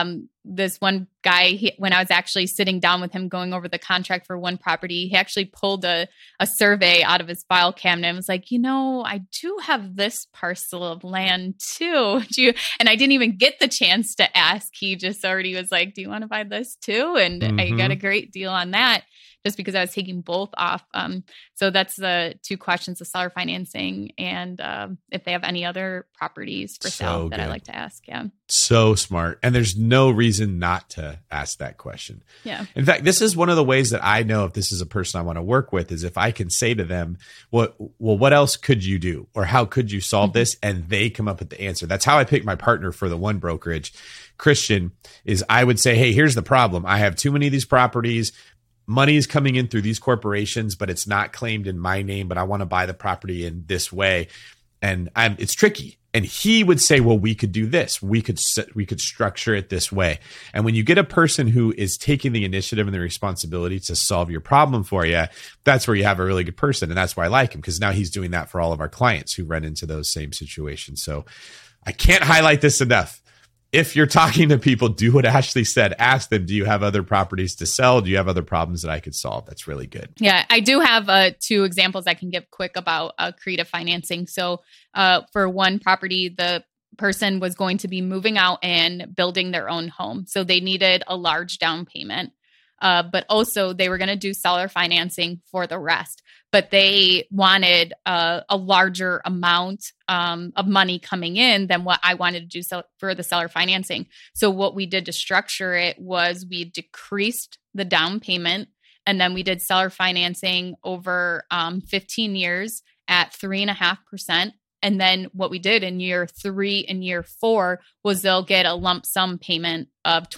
this one guy, when I was actually sitting down with him going over the contract for one property, he actually pulled a survey out of his file cabinet and was like, I do have this parcel of land too. And I didn't even get the chance to ask. He just already was like, do you want to buy this too? And I got a great deal on that, just because I was taking both off. So that's the 2 questions of seller financing, and if they have any other properties for sale that I like to ask. Yeah. So smart. And there's no reason not to ask that question. Yeah. In fact, this is one of the ways that I know if this is a person I want to work with, is if I can say to them, what else could you do? Or how could you solve this? And they come up with the answer. That's how I picked my partner for the one brokerage, Christian, is I would say, hey, here's the problem. I have too many of these properties. Money is coming in through these corporations, but it's not claimed in my name, but I want to buy the property in this way. And it's tricky. And he would say, well, we could do this. We could structure it this way. And when you get a person who is taking the initiative and the responsibility to solve your problem for you, that's where you have a really good person. And that's why I like him, because now he's doing that for all of our clients who run into those same situations. So I can't highlight this enough. If you're talking to people, do what Ashley said. Ask them, do you have other properties to sell? Do you have other problems that I could solve? That's really good. Yeah, I do have 2 examples I can give quick about creative financing. So for one property, the person was going to be moving out and building their own home. So they needed a large down payment. But also they were going to do seller financing for the rest. But they wanted a larger amount of money coming in than what I wanted to do for the seller financing. So what we did to structure it was we decreased the down payment, and then we did seller financing over 15 years at 3.5%. And then what we did in year 3 and year 4 was they'll get a lump sum payment of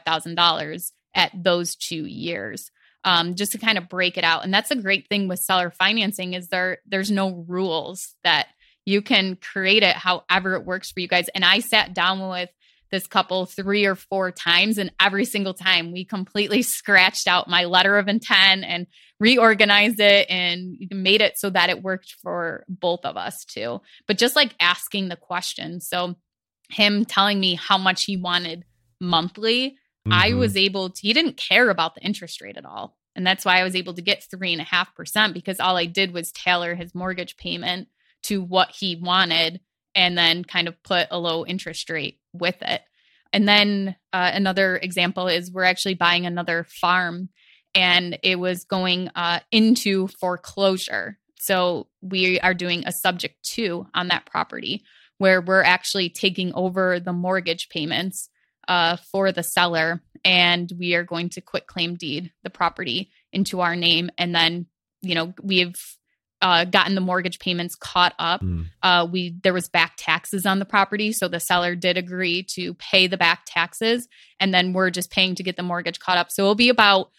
$25,000 at those 2 years. Just to kind of break it out. And that's a great thing with seller financing, is there's no rules, that you can create it however it works for you guys. And I sat down with this couple 3 or 4 times, and every single time we completely scratched out my letter of intent and reorganized it and made it so that it worked for both of us too. But just like asking the question. So him telling me how much he wanted monthly, I was able to, he didn't care about the interest rate at all. And that's why I was able to get 3.5%, because all I did was tailor his mortgage payment to what he wanted, and then kind of put a low interest rate with it. And then another example is we're actually buying another farm, and it was going into foreclosure. So we are doing a subject to on that property, where we're actually taking over the mortgage payments for the seller, and we are going to quitclaim deed the property into our name. And then, we've gotten the mortgage payments caught up. There was back taxes on the property, so the seller did agree to pay the back taxes, and then we're just paying to get the mortgage caught up. So it'll be about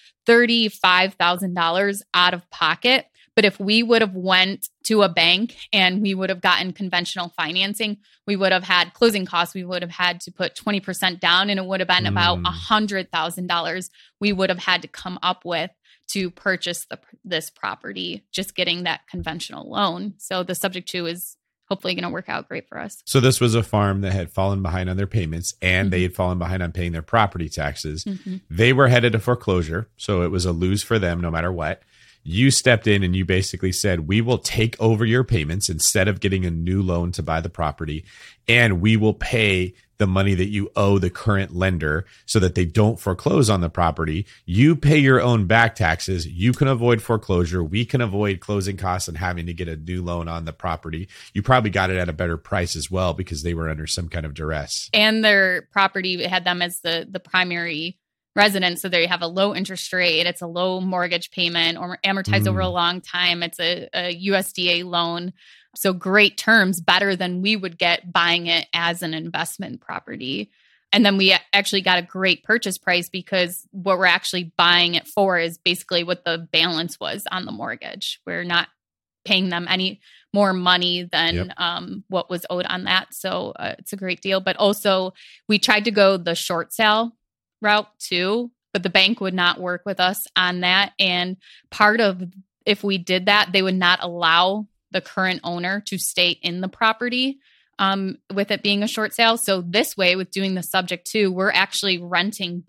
$35,000 out of pocket. But if we would have went to a bank and we would have gotten conventional financing, we would have had closing costs. We would have had to put 20% down, and it would have been about $100,000 we would have had to come up with to purchase this property, just getting that conventional loan. So the subject to is hopefully going to work out great for us. So this was a farm that had fallen behind on their payments, and they had fallen behind on paying their property taxes. They were headed to foreclosure, so it was a lose for them no matter what. You stepped in and you basically said, we will take over your payments instead of getting a new loan to buy the property, and we will pay the money that you owe the current lender so that they don't foreclose on the property. You pay your own back taxes. You can avoid foreclosure. We can avoid closing costs and having to get a new loan on the property. You probably got it at a better price as well, because they were under some kind of duress. And their property had them as the primary resident. So they have a low interest rate. It's a low mortgage payment, or amortized over a long time. It's a USDA loan. So great terms, better than we would get buying it as an investment property. And then we actually got a great purchase price because what we're actually buying it for is basically what the balance was on the mortgage. We're not paying them any more money than what was owed on that. So it's a great deal. But also we tried to go the short sale route too, but the bank would not work with us on that. And part of, if we did that, they would not allow the current owner to stay in the property with it being a short sale. So this way, with doing the subject to, we're actually renting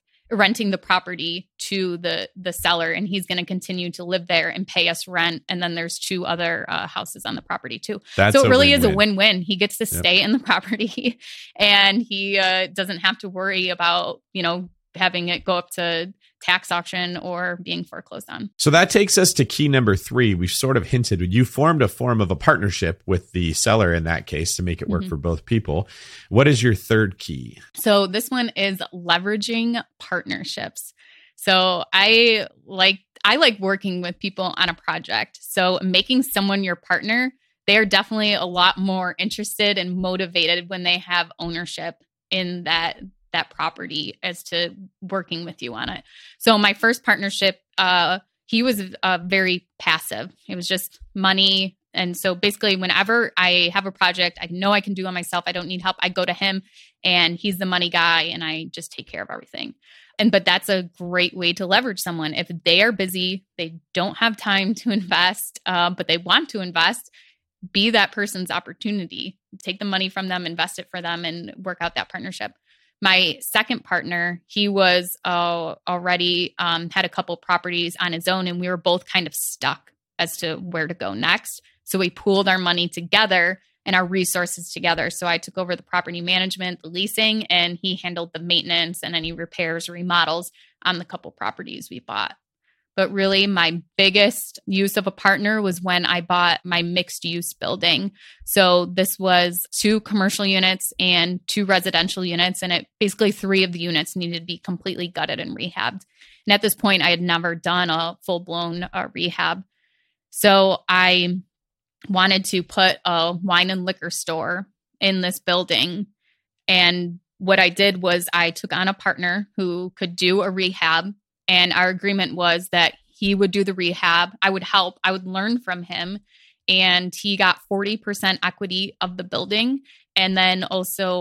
the property to the seller, and he's going to continue to live there and pay us rent. And then there's 2 other houses on the property too. So it really is a win-win. He gets to stay in the property and he doesn't have to worry about, having it go up to tax auction or being foreclosed on. So that takes us to key number 3. We've sort of hinted, you formed a form of a partnership with the seller in that case to make it work for both people. What is your third key? So this one is leveraging partnerships. So I like working with people on a project. So making someone your partner, they are definitely a lot more interested and motivated when they have ownership in that property as to working with you on it. So my first partnership, he was very passive. It was just money. And so basically whenever I have a project I know I can do on myself, I don't need help, I go to him and he's the money guy and I just take care of everything. But that's a great way to leverage someone. If they are busy, they don't have time to invest, but they want to invest, be that person's opportunity. Take the money from them, invest it for them, and work out that partnership. My second partner, he was already had a couple properties on his own, and we were both kind of stuck as to where to go next. So we pooled our money together and our resources together. So I took over the property management, the leasing, and he handled the maintenance and any repairs, remodels on the couple properties we bought. But really, my biggest use of a partner was when I bought my mixed use building. So this was 2 commercial units and 2 residential units. And basically 3 of the units needed to be completely gutted and rehabbed. And at this point, I had never done a full-blown rehab. So I wanted to put a wine and liquor store in this building. And what I did was I took on a partner who could do a rehab. And our agreement was that he would do the rehab. I would help. I would learn from him. And he got 40% equity of the building and then also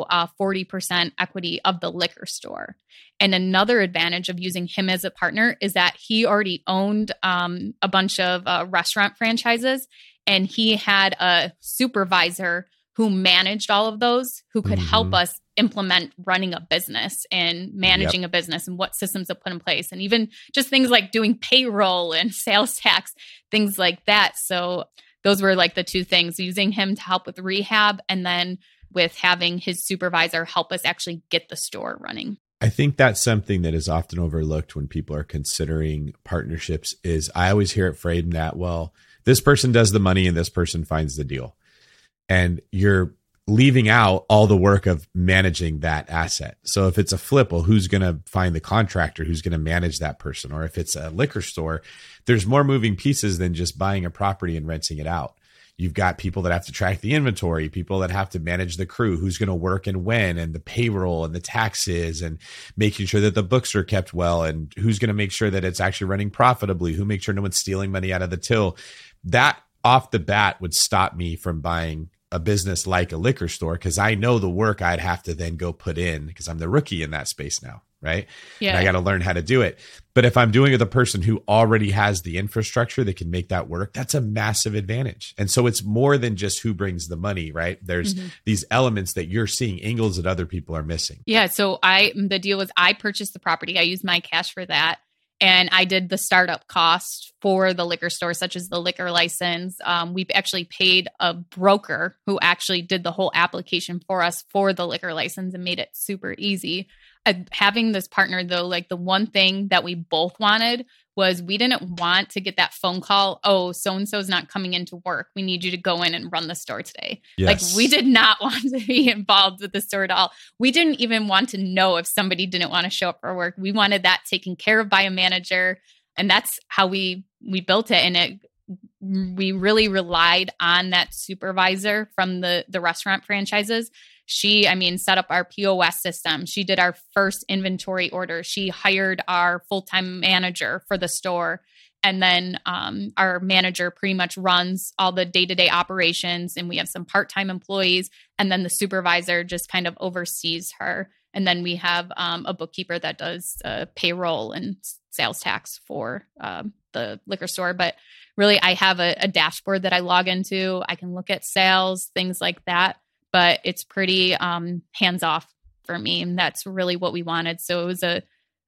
40% equity of the liquor store. And another advantage of using him as a partner is that he already owned a bunch of restaurant franchises. And he had a supervisor who managed all of those, who could help us implement running a business and managing a business and what systems to put in place. And even just things like doing payroll and sales tax, things like that. So those were like the 2 things, using him to help with rehab and then with having his supervisor help us actually get the store running. I think that's something that is often overlooked when people are considering partnerships is I always hear it framed that, well, this person does the money and this person finds the deal. And you're leaving out all the work of managing that asset. So if it's a flip, well, who's going to find the contractor? Who's going to manage that person? Or if it's a liquor store, there's more moving pieces than just buying a property and renting it out. You've got people that have to track the inventory, people that have to manage the crew, who's going to work and when, and the payroll and the taxes and making sure that the books are kept well, and who's going to make sure that it's actually running profitably, who makes sure no one's stealing money out of the till. That off the bat would stop me from buying a business like a liquor store because I know the work I'd have to then go put in because I'm the rookie in that space now, right? Yeah. And I got to learn how to do it. But if I'm doing it with a person who already has the infrastructure that can make that work, that's a massive advantage. And so it's more than just who brings the money, right? There's these elements that you're seeing, angles that other people are missing. Yeah. So the deal was I purchased the property. I used my cash for that. And I did the startup cost for the liquor store, such as the liquor license. We've actually paid a broker who actually did the whole application for us for the liquor license and made it super easy. Having this partner, though, like the one thing that we both wanted was we didn't want to get that phone call, oh, so-and-so is not coming into work. We need you to go in and run the store today. Yes. Like we did not want to be involved with the store at all. We didn't even want to know if somebody didn't want to show up for work. We wanted that taken care of by a manager. And that's how we built it. And we really relied on that supervisor from the restaurant franchises She, set up our POS system. She did our first inventory order. She hired our full-time manager for the store. And then our manager pretty much runs all the day-to-day operations. And we have some part-time employees. And then the supervisor just kind of oversees her. And then we have a bookkeeper that does payroll and sales tax for the liquor store. But really, I have a dashboard that I log into. I can look at sales, things like that. But it's pretty hands-off for me. And that's really what we wanted. So it was a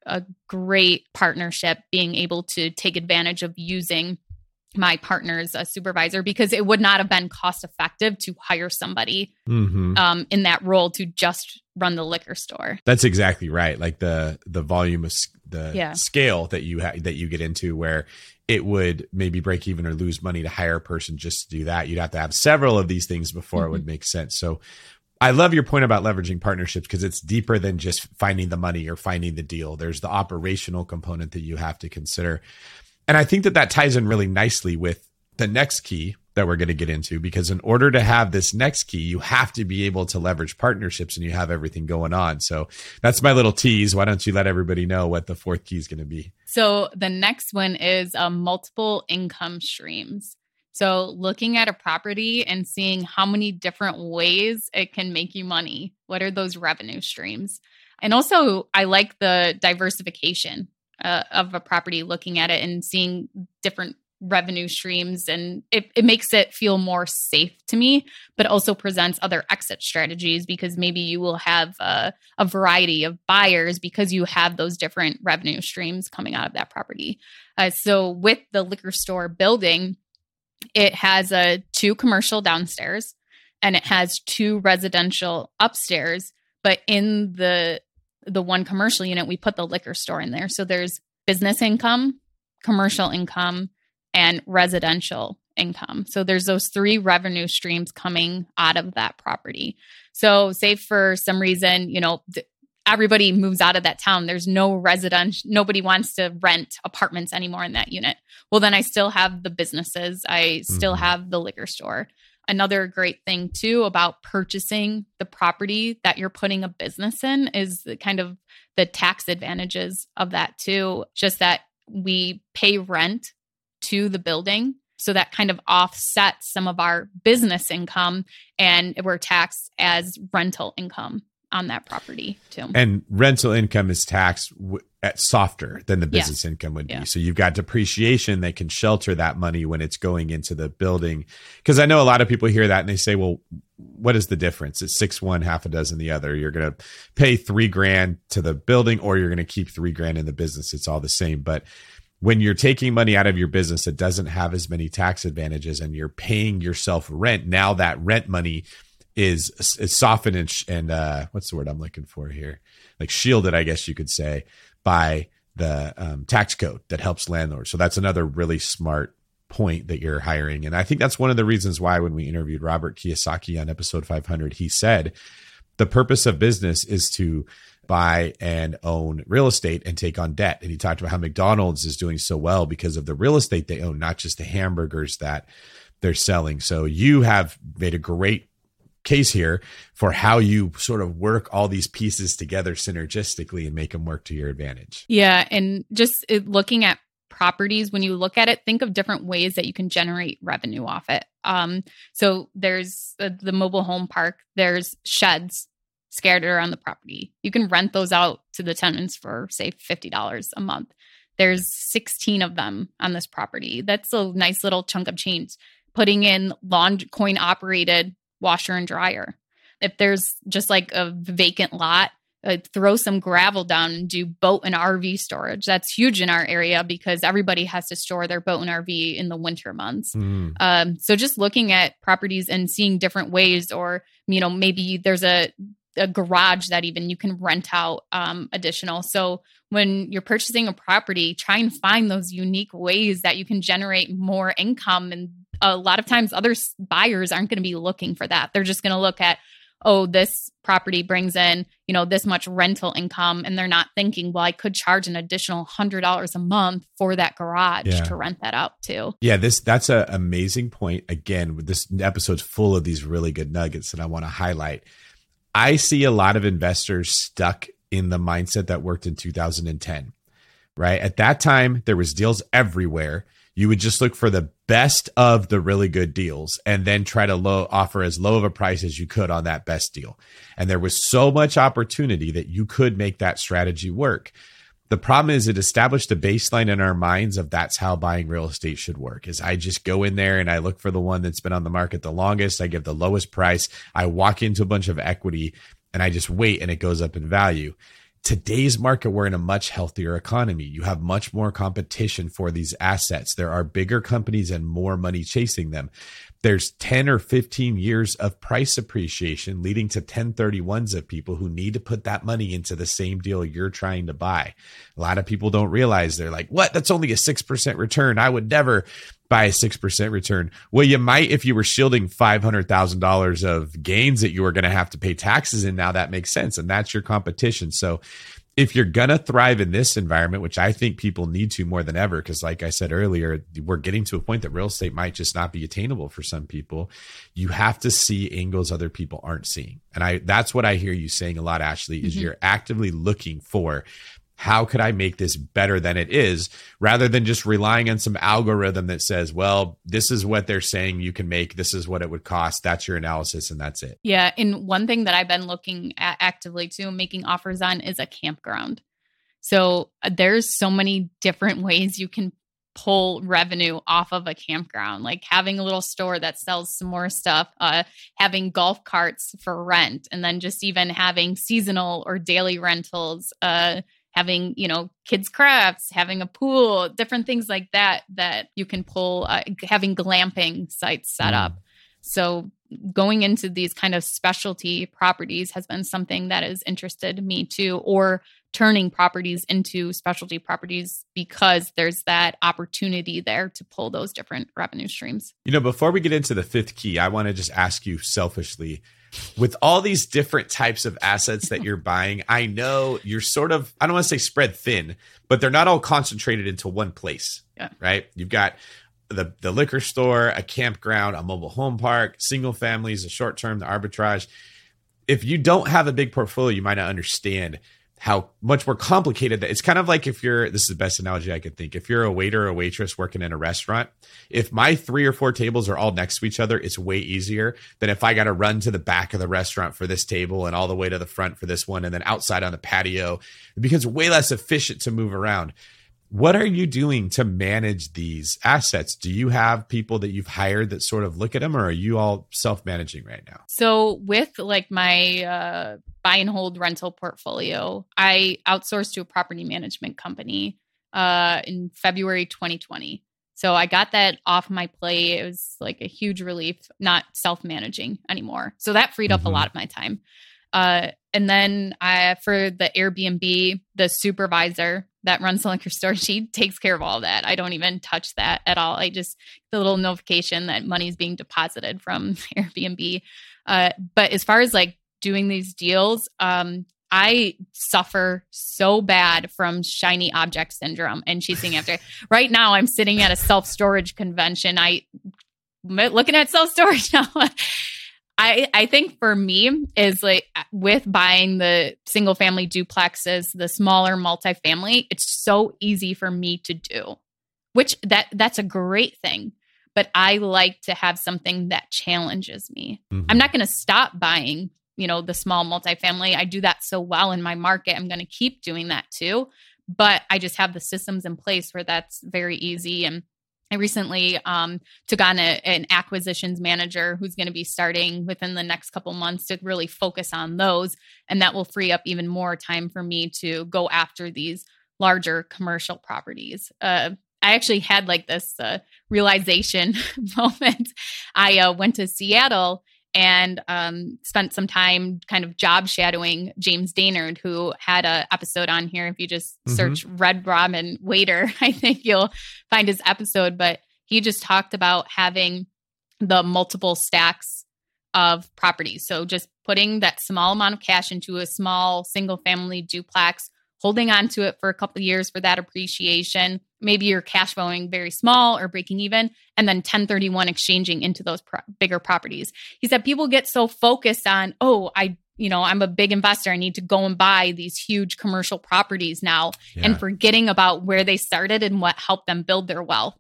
great partnership, being able to take advantage of using my partner's supervisor, because it would not have been cost effective to hire somebody in that role to just run the liquor store. That's exactly right. Like the volume of the scale that you get into, where it would maybe break even or lose money to hire a person just to do that. You'd have to have several of these things before it would make sense. So I love your point about leveraging partnerships, because it's deeper than just finding the money or finding the deal. There's the operational component that you have to consider. And I think that ties in really nicely with the next key that we're going to get into, because in order to have this next key, you have to be able to leverage partnerships, and you have everything going on. So that's my little tease. Why don't you let everybody know what the fourth key is going to be? So the next one is multiple income streams. So looking at a property and seeing how many different ways it can make you money. What are those revenue streams? And also, I like the diversification of a property, looking at it and seeing different revenue streams. And it makes it feel more safe to me, but also presents other exit strategies, because maybe you will have a variety of buyers because you have those different revenue streams coming out of that property. So with the liquor store building, it has 2 commercial downstairs and it has 2 residential upstairs. But in the one commercial unit, we put the liquor store in there. So there's business income, commercial income, and residential income. So there's those 3 revenue streams coming out of that property. So say for some reason, everybody moves out of that town. There's no nobody wants to rent apartments anymore in that unit. Well, then I still have the businesses. I still have the liquor store. Another great thing too about purchasing the property that you're putting a business in is kind of the tax advantages of that too. Just that we pay rent to the building. So that kind of offsets some of our business income, and we're taxed as rental income on that property too. And rental income is taxed at softer than the business income would be. Yeah. So you've got depreciation that can shelter that money when it's going into the building. Because I know a lot of people hear that and they say, well, what is the difference? It's 6 one, half a dozen the other. You're going to pay $3,000 to the building, or you're going to keep $3,000 in the business. It's all the same. But when you're taking money out of your business that doesn't have as many tax advantages and you're paying yourself rent, now that rent money is softened and what's the word I'm looking for here? Like shielded, I guess you could say, by the tax code that helps landlords. So that's another really smart point that you're hiring. And I think that's one of the reasons why when we interviewed Robert Kiyosaki on episode 500, he said the purpose of business is to buy and own real estate and take on debt. And he talked about how McDonald's is doing so well because of the real estate they own, not just the hamburgers that they're selling. So you have made a great case here for how you sort of work all these pieces together synergistically and make them work to your advantage. Yeah. And just looking at properties, when you look at it, think of different ways that you can generate revenue off it. So there's the mobile home park, there's sheds scattered around the property. You can rent those out to the tenants for, say, $50 a month. There's 16 of them on this property. That's a nice little chunk of change. Putting in coin operated washer and dryer. If there's just like a vacant lot, throw some gravel down and do boat and RV storage. That's huge in our area because everybody has to store their boat and RV in the winter months. So just looking at properties and seeing different ways, or, maybe there's a garage that even you can rent out additional. So when you're purchasing a property, try and find those unique ways that you can generate more income. And a lot of times other buyers aren't going to be looking for that. They're just going to look at, oh, this property brings in, this much rental income. And they're not thinking, well, I could charge an additional $100 a month for that garage to rent that out too. Yeah, that's an amazing point. Again, this episode's full of these really good nuggets that I want to highlight. I see a lot of investors stuck in the mindset that worked in 2010, right? At that time, there was deals everywhere. You would just look for the best of the really good deals and then try to offer as low of a price as you could on that best deal. And there was so much opportunity that you could make that strategy work. The problem is it established a baseline in our minds of that's how buying real estate should work, is I just go in there and I look for the one that's been on the market the longest. I give the lowest price. I walk into a bunch of equity and I just wait and it goes up in value. Today's market, we're in a much healthier economy. You have much more competition for these assets. There are bigger companies and more money chasing them. There's 10 or 15 years of price appreciation leading to 1031s of people who need to put that money into the same deal you're trying to buy. A lot of people don't realize, they're like, what? That's only a 6% return. I would never buy a 6% return. Well, you might if you were shielding $500,000 of gains that you were going to have to pay taxes in. Now that makes sense. And that's your competition. So if you're going to thrive in this environment, which I think people need to more than ever, because like I said earlier, we're getting to a point that real estate might just not be attainable for some people. You have to see angles other people aren't seeing. And that's what I hear you saying a lot, Ashley, is you're actively looking for, how could I make this better than it is, rather than just relying on some algorithm that says, well, this is what they're saying you can make. This is what it would cost. That's your analysis and that's it. Yeah. And one thing that I've been looking at actively too, making offers on, is a campground. So there's so many different ways you can pull revenue off of a campground, like having a little store that sells some more stuff, having golf carts for rent, and then just even having seasonal or daily rentals, having, kids crafts, having a pool, different things like that you can pull, having glamping sites set up. So going into these kind of specialty properties has been something that has interested me too, or turning properties into specialty properties because there's that opportunity there to pull those different revenue streams. Before we get into the fifth key, I want to just ask you selfishly, with all these different types of assets that you're buying, I know you're sort of, I don't want to say spread thin, but they're not all concentrated into one place, right? You've got the liquor store, a campground, a mobile home park, single families, the short term, the arbitrage. If you don't have a big portfolio, you might not understand how much more complicated that. It's kind of like this is the best analogy I could think. If you're a waiter or a waitress working in a restaurant, if my 3 or 4 tables are all next to each other, it's way easier than if I got to run to the back of the restaurant for this table and all the way to the front for this one, and then outside on the patio. It becomes way less efficient to move around. What are you doing to manage these assets? Do you have people that you've hired that sort of look at them, or are you all self-managing right now? So with like my buy and hold rental portfolio, I outsourced to a property management company in February 2020. So I got that off my plate. It was like a huge relief, not self-managing anymore. So that freed up a lot of my time. And then for the Airbnb, the supervisor that runs the liquor store, she takes care of all that. I don't even touch that at all. I just, the little notification that money's being deposited from Airbnb. But as far as like doing these deals, I suffer so bad from shiny object syndrome and chasing after. Right now, I'm sitting at a self-storage convention. Looking at self-storage now. I think for me is like with buying the single family duplexes, the smaller multifamily, it's so easy for me to do, which that's a great thing. But I like to have something that challenges me. I'm not going to stop buying, the small multifamily. I do that so well in my market. I'm going to keep doing that too. But I just have the systems in place where that's very easy. And I recently took on an acquisitions manager who's going to be starting within the next couple months to really focus on those. And that will free up even more time for me to go after these larger commercial properties. I actually had like this realization moment. I went to Seattle and spent some time kind of job shadowing James Daynard, who had an episode on here. If you just search Red Robin Waiter, I think you'll find his episode. But he just talked about having the multiple stacks of properties. So just putting that small amount of cash into a small single family duplex, holding on to it for a couple of years for that appreciation, maybe you're cash flowing very small or breaking even, and then 1031 exchanging into those bigger properties. He said people get so focused on, I'm a big investor. I need to go and buy these huge commercial properties now, and forgetting about where they started and what helped them build their wealth.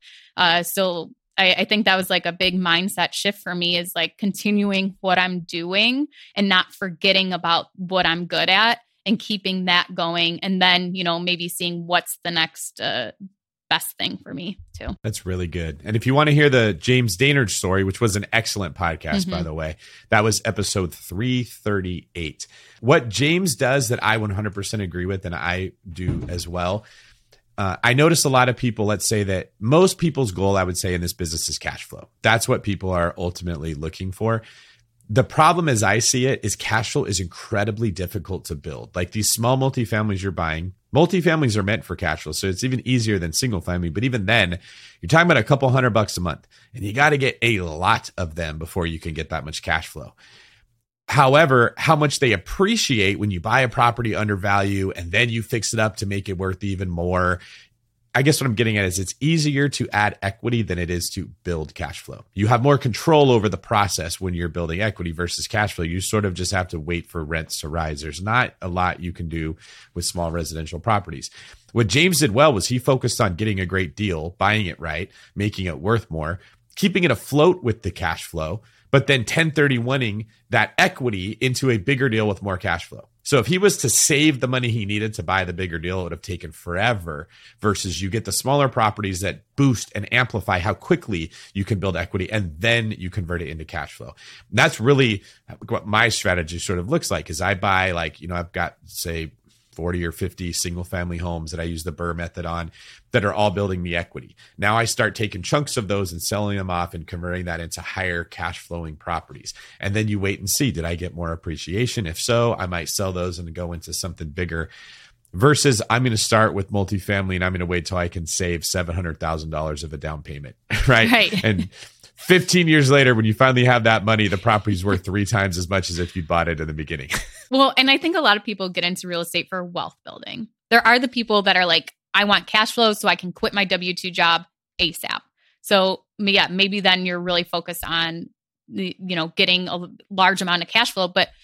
So I think that was like a big mindset shift for me, is like continuing what I'm doing and not forgetting about what I'm good at and keeping that going. And then, maybe seeing what's the next best thing for me too. That's really good. And if you want to hear the James Dainard story, which was an excellent podcast, by the way, that was episode 338. What James does that I 100% agree with, and I do as well. I notice a lot of people, let's say that most people's goal, I would say, in this business is cash flow. That's what people are ultimately looking for. The problem, as I see it, is cash flow is incredibly difficult to build. Like these small multifamilies you're buying, multifamilies are meant for cash flow. So it's even easier than single family. But even then, you're talking about a couple $100 a month, and you got to get a lot of them before you can get that much cash flow. However, how much they appreciate when you buy a property under value and then you fix it up to make it worth even more. I guess what I'm getting at is it's easier to add equity than it is to build cash flow. You have more control over the process when you're building equity versus cash flow. You sort of just have to wait for rents to rise. There's not a lot you can do with small residential properties. What James did well was he focused on getting a great deal, buying it right, making it worth more, keeping it afloat with the cash flow, but then 1031ing that equity into a bigger deal with more cash flow. So if he was to save the money he needed to buy the bigger deal, it would have taken forever, versus you get the smaller properties that boost and amplify how quickly you can build equity, and then you convert it into cash flow. And that's really what my strategy sort of looks like. Is I buy I've got, say, 40 or 50 single family homes that I use the BRRRR method on that are all building me equity. Now I start taking chunks of those and selling them off and converting that into higher cash flowing properties. And then you wait and see, did I get more appreciation? If so, I might sell those and go into something bigger, versus I'm going to start with multifamily and I'm going to wait till I can save $700,000 of a down payment. Right. And 15 years later, when you finally have that money, the property's worth 3 times as much as if you bought it in the beginning. Well, and I think a lot of people get into real estate for wealth building. There are the people that are like, I want cash flow so I can quit my W-2 job ASAP. So maybe then you're really focused on getting a large amount of cash flow, but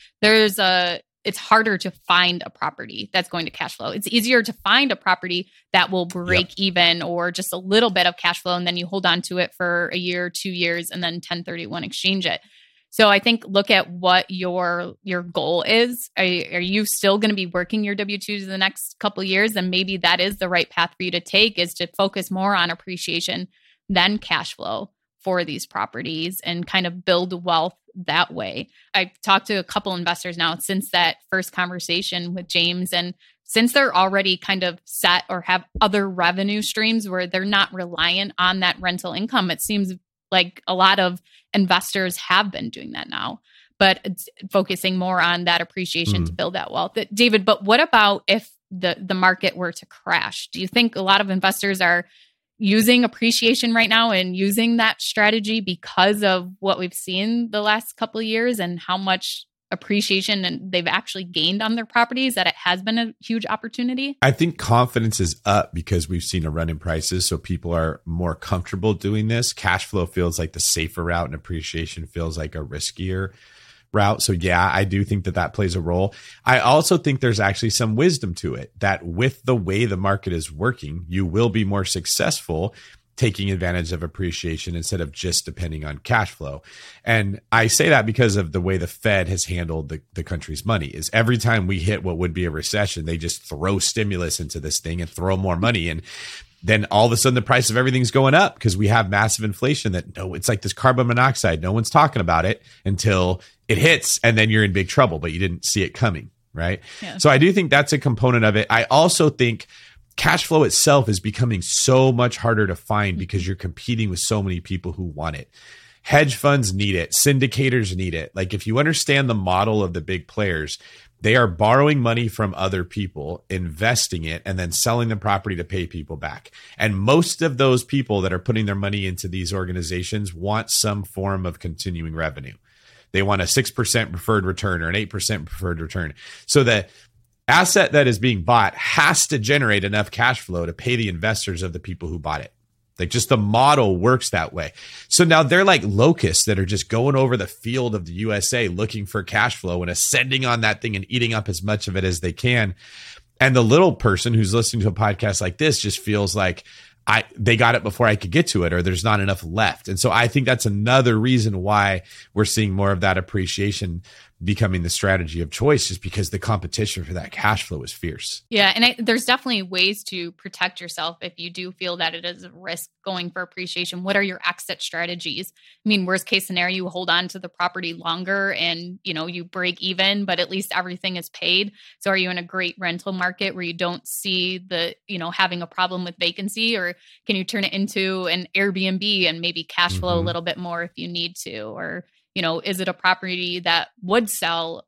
it's harder to find a property that's going to cash flow. It's easier to find a property that will break even or just a little bit of cash flow, and then you hold on to it for a year, 2 years, and then 1031 exchange it. So I think look at what your goal is. Are you still going to be working your W-2s the next couple of years? And maybe that is the right path for you to take, is to focus more on appreciation than cash flow for these properties and kind of build wealth that way. I've talked to a couple investors now since that first conversation with James, and since they're already kind of set or have other revenue streams where they're not reliant on that rental income, it seems like a lot of investors have been doing that now, but it's focusing more on that appreciation to build that wealth. David, but what about if the market were to crash? Do you think a lot of investors are using appreciation right now and using that strategy because of what we've seen the last couple of years and how much appreciation and they've actually gained on their properties, that it has been a huge opportunity? I think confidence is up because we've seen a run in prices. So people are more comfortable doing this. Cash flow feels like the safer route and appreciation feels like a riskier route. So yeah, I do think that plays a role. I also think there's actually some wisdom to it, that with the way the market is working, you will be more successful taking advantage of appreciation instead of just depending on cash flow. And I say that because of the way the Fed has handled the country's money. Is every time we hit what would be a recession, they just throw stimulus into this thing and throw more money. And then all of a sudden the price of everything's going up because we have massive inflation it's like this carbon monoxide. No one's talking about it until it hits, and then you're in big trouble, but you didn't see it coming, right? Yeah. So I do think that's a component of it. I also think cash flow itself is becoming so much harder to find because you're competing with so many people who want it. Hedge funds need it. Syndicators need it. Like, if you understand the model of the big players, they are borrowing money from other people, investing it, and then selling the property to pay people back. And most of those people that are putting their money into these organizations want some form of continuing revenue. They want a 6% preferred return or an 8% preferred return. So that asset that is being bought has to generate enough cash flow to pay the investors of the people who bought it. Like just the model works that way. So now they're like locusts that are just going over the field of the USA looking for cash flow and ascending on that thing and eating up as much of it as they can. And the little person who's listening to a podcast like this just feels like they got it before I could get to it, or there's not enough left. And so I think that's another reason why we're seeing more of that appreciation becoming the strategy of choice, just because the competition for that cash flow is fierce. Yeah. And there's definitely ways to protect yourself if you do feel that it is a risk going for appreciation. What are your exit strategies? I mean, worst case scenario, you hold on to the property longer and, you break even, but at least everything is paid. So are you in a great rental market where you don't see the, having a problem with vacancy, or can you turn it into an Airbnb and maybe cash flow a little bit more if you need to? Or, is it a property that would sell,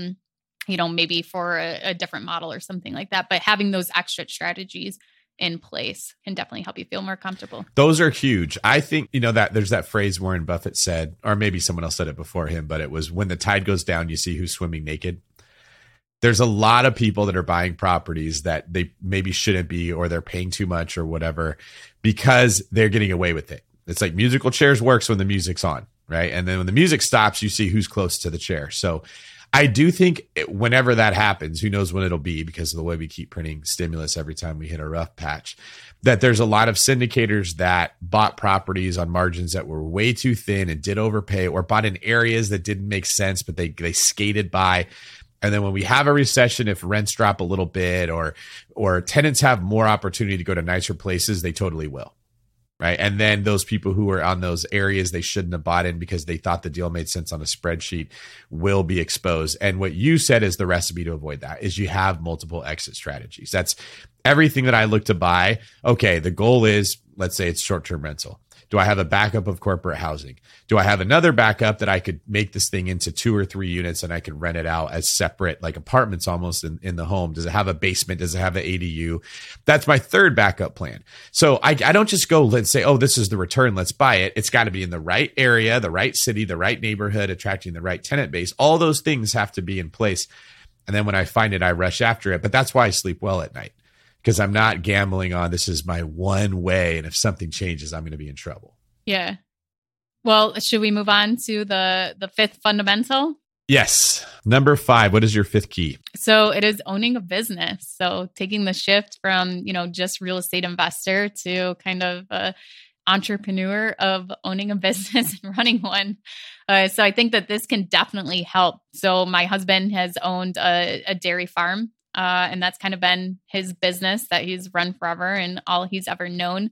maybe for a different model or something like that? But having those extra strategies in place can definitely help you feel more comfortable. Those are huge. I think, that there's that phrase Warren Buffett said, or maybe someone else said it before him, but it was, when the tide goes down, you see who's swimming naked. There's a lot of people that are buying properties that they maybe shouldn't be, or they're paying too much or whatever, because they're getting away with it. It's like musical chairs works when the music's on, right? And then when the music stops, you see who's close to the chair. So I do think whenever that happens, who knows when it'll be because of the way we keep printing stimulus every time we hit a rough patch, that there's a lot of syndicators that bought properties on margins that were way too thin and did overpay, or bought in areas that didn't make sense, but they skated by. And then when we have a recession, if rents drop a little bit or tenants have more opportunity to go to nicer places, they totally will. Right. And then those people who are on those areas they shouldn't have bought in because they thought the deal made sense on a spreadsheet will be exposed. And what you said is the recipe to avoid that is you have multiple exit strategies. That's everything that I look to buy. Okay. The goal is, let's say it's short-term rental. Do I have a backup of corporate housing? Do I have another backup that I could make this thing into 2 or 3 units and I could rent it out as separate, like apartments almost in the home? Does it have a basement? Does it have an ADU? That's my third backup plan. So I don't just go, let's say, oh, this is the return, let's buy it. It's got to be in the right area, the right city, the right neighborhood, attracting the right tenant base. All those things have to be in place. And then when I find it, I rush after it. But that's why I sleep well at night. Because I'm not gambling on this is my one way. And if something changes, I'm going to be in trouble. Yeah. Well, should we move on to the fifth fundamental? Yes. Number 5, what is your fifth key? So it is owning a business. So taking the shift from, just real estate investor to kind of a entrepreneur of owning a business and running one. So I think that this can definitely help. So my husband has owned a dairy farm. And that's kind of been his business that he's run forever and all he's ever known.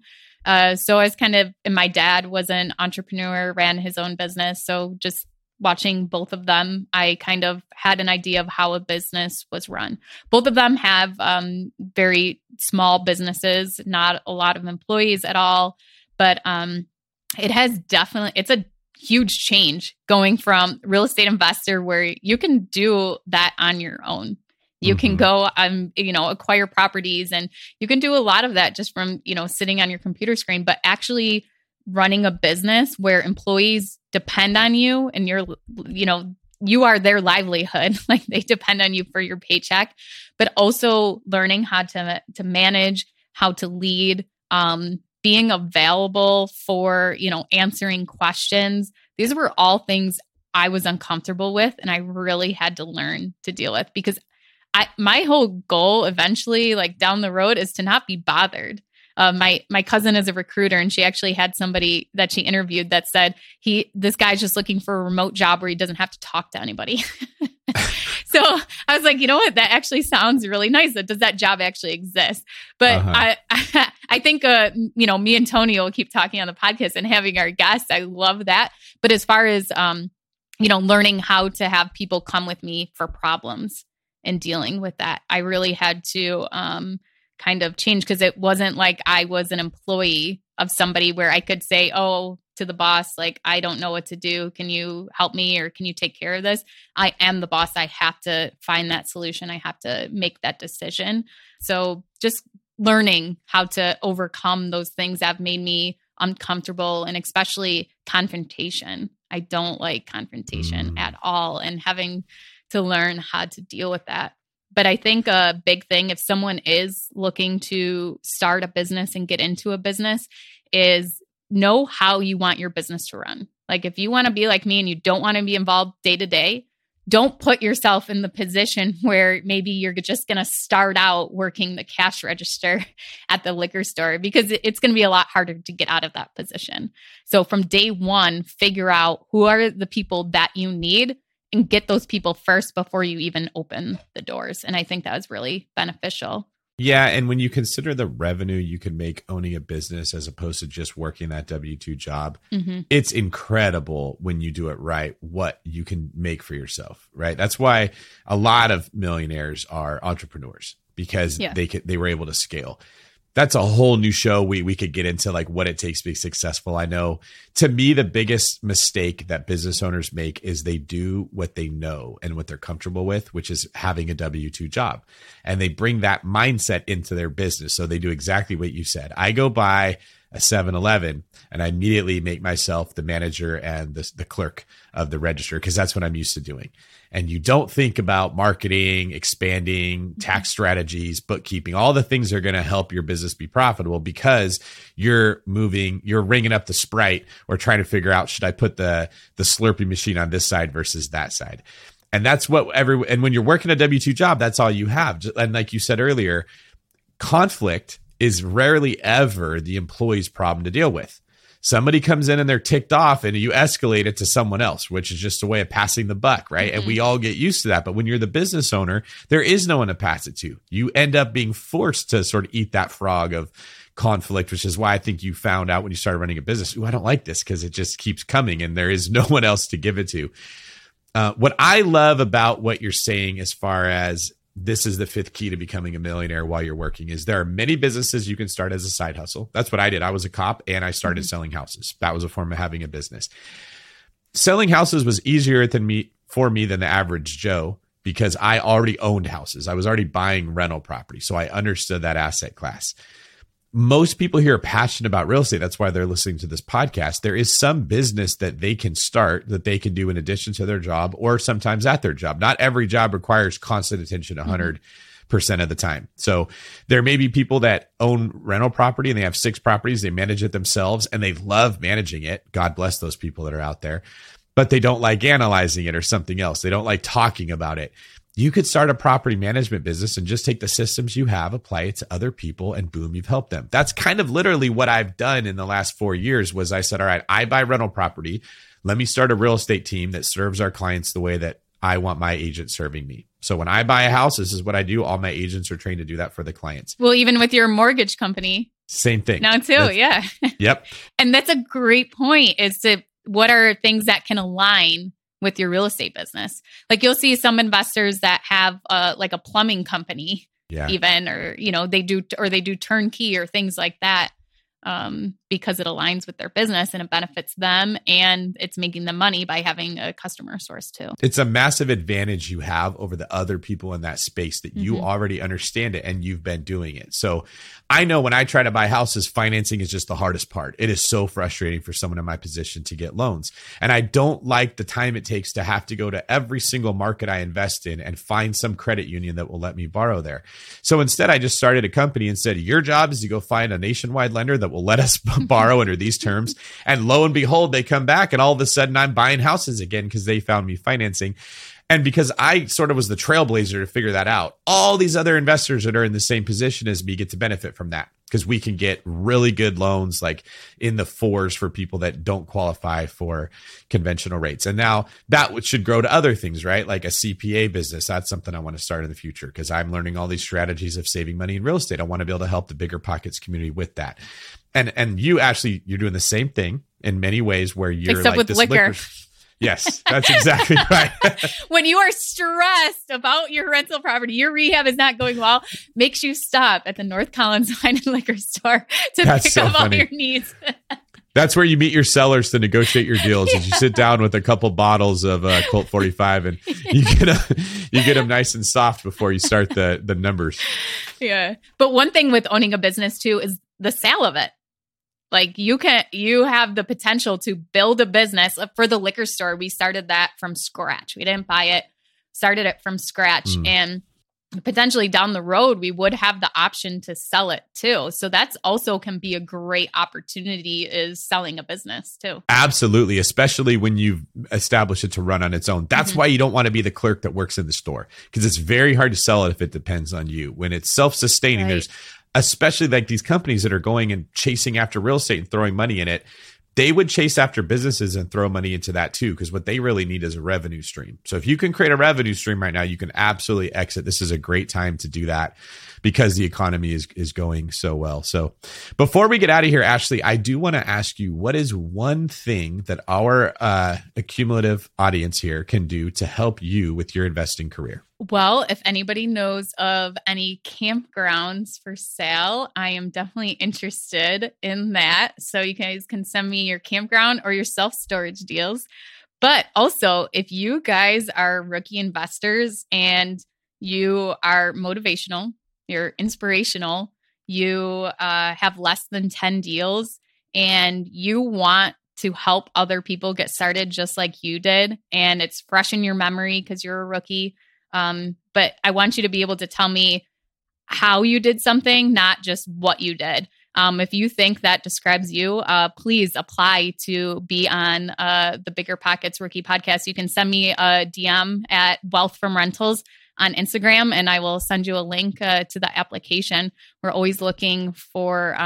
So I was and my dad was an entrepreneur, ran his own business. So just watching both of them, I kind of had an idea of how a business was run. Both of them have very small businesses, not a lot of employees at all. But it's a huge change going from real estate investor where you can do that on your own. You can go, acquire properties, and you can do a lot of that just from, sitting on your computer screen, but actually running a business where employees depend on you and you are their livelihood. Like they depend on you for your paycheck, but also learning how to manage, how to lead, being available for, answering questions. These were all things I was uncomfortable with, and I really had to learn to deal with because my whole goal eventually, like down the road, is to not be bothered. My cousin is a recruiter, and she actually had somebody that she interviewed that said this guy's just looking for a remote job where he doesn't have to talk to anybody. So I was like, you know what? That actually sounds really nice. Does that job actually exist? But I think me and Tony will keep talking on the podcast and having our guests. I love that. But as far as learning how to have people come with me for problems and dealing with that, I really had to kind of change, because it wasn't like I was an employee of somebody where I could say, oh, to the boss, like, I don't know what to do. Can you help me, or can you take care of this? I am the boss. I have to find that solution. I have to make that decision. So just learning how to overcome those things that have made me uncomfortable, and especially confrontation. I don't like confrontation at all, and having to learn how to deal with that. But I think a big thing, if someone is looking to start a business and get into a business, is know how you want your business to run. Like if you want to be like me and you don't want to be involved day to day, don't put yourself in the position where maybe you're just going to start out working the cash register at the liquor store, because it's going to be a lot harder to get out of that position. So from day one, figure out who are the people that you need and get those people first before you even open the doors. And I think that was really beneficial. Yeah. And when you consider the revenue you can make owning a business as opposed to just working that W-2 job, it's incredible when you do it right, what you can make for yourself, right? That's why a lot of millionaires are entrepreneurs, because they were able to scale. That's a whole new show. We could get into like what it takes to be successful. I know, to me, the biggest mistake that business owners make is they do what they know and what they're comfortable with, which is having a W-2 job. And they bring that mindset into their business. So they do exactly what you said. I go buy a 7-Eleven and I immediately make myself the manager and the clerk of the register, because that's what I'm used to doing. And you don't think about marketing, expanding, tax strategies, bookkeeping, all the things that are going to help your business be profitable, because you're ringing up the Sprite or trying to figure out, should I put the Slurpee machine on this side versus that side? And that's what and when you're working a W-2 job, that's all you have. And like you said earlier, conflict is rarely ever the employee's problem to deal with. Somebody comes in and they're ticked off and you escalate it to someone else, which is just a way of passing the buck, right? And we all get used to that. But when you're the business owner, there is no one to pass it to. You end up being forced to sort of eat that frog of conflict, which is why I think you found out when you started running a business, I don't like this, because it just keeps coming and there is no one else to give it to. What I love about what you're saying as far as this is the fifth key to becoming a millionaire while you're working is there are many businesses you can start as a side hustle. That's what I did. I was a cop and I started selling houses. That was a form of having a business. Selling houses was easier for me than the average Joe, because I already owned houses. I was already buying rental property. So I understood that asset class. Most people here are passionate about real estate. That's why they're listening to this podcast. There is some business that they can start, that they can do in addition to their job or sometimes at their job. Not every job requires constant attention 100% of the time. So there may be people that own rental property and they have 6 properties. They manage it themselves and they love managing it. God bless those people that are out there, but they don't like analyzing it or something else. They don't like talking about it. You could start a property management business and just take the systems you have, apply it to other people, and boom, you've helped them. That's kind of literally what I've done in the last 4 years. Was I said, all right, I buy rental property. Let me start a real estate team that serves our clients the way that I want my agent serving me. So when I buy a house, this is what I do. All my agents are trained to do that for the clients. Well, even with your mortgage company. Same thing. Now too, yeah. Yep. And that's a great point, is to what are things that can align with your real estate business. Like you'll see some investors that have like a plumbing company, even, or, they do turnkey or things like that, because it aligns with their business and it benefits them and it's making them money by having a customer source too. It's a massive advantage you have over the other people in that space that you already understand it and you've been doing it. So I know when I try to buy houses, financing is just the hardest part. It is so frustrating for someone in my position to get loans. And I don't like the time it takes to have to go to every single market I invest in and find some credit union that will let me borrow there. So instead, I just started a company and said, your job is to go find a nationwide lender that will let us borrow under these terms. And lo and behold, they come back and all of a sudden I'm buying houses again because they found me financing. And because I sort of was the trailblazer to figure that out, all these other investors that are in the same position as me get to benefit from that, because we can get really good loans like in the 4s for people that don't qualify for conventional rates. And now that should grow to other things, right? Like a CPA business. That's something I want to start in the future because I'm learning all these strategies of saving money in real estate. I want to be able to help the Bigger Pockets community with that. And you actually, you're doing the same thing in many ways where you're except like with this liquor. Yes, that's exactly right. When you are stressed about your rental property, your rehab is not going well, makes you stop at the North Collins Wine and Liquor Store to pick up all your needs. That's where you meet your sellers to negotiate your deals. Is you sit down with a couple bottles of Colt 45 and you get them nice and soft before you start the numbers. Yeah. But one thing with owning a business too is the sale of it. Like you have the potential to build a business. For the liquor store, we started that from scratch. We didn't buy it, started it from scratch. And potentially down the road, we would have the option to sell it too. So that's also can be a great opportunity, is selling a business too. Absolutely. Especially when you've established it to run on its own. That's why you don't want to be the clerk that works in the store, because it's very hard to sell it if it depends on you. When it's self-sustaining, there's especially like these companies that are going and chasing after real estate and throwing money in it. They would chase after businesses and throw money into that too, because what they really need is a revenue stream. So if you can create a revenue stream right now, you can absolutely exit. This is a great time to do that because the economy is going so well. So before we get out of here, Ashley, I do want to ask you, what is one thing that our accumulative audience here can do to help you with your investing career? Well, if anybody knows of any campgrounds for sale, I am definitely interested in that. So you guys can send me your campground or your self-storage deals. But also, if you guys are rookie investors and you are motivational, you're inspirational, you have less than 10 deals, and you want to help other people get started just like you did, and it's fresh in your memory because you're a rookie, but I want you to be able to tell me how you did something, not just what you did. If you think that describes you, please apply to be on the Bigger Pockets Rookie Podcast. You can send me a DM at Wealth from Rentals on Instagram, and I will send you a link to the application. We're always looking for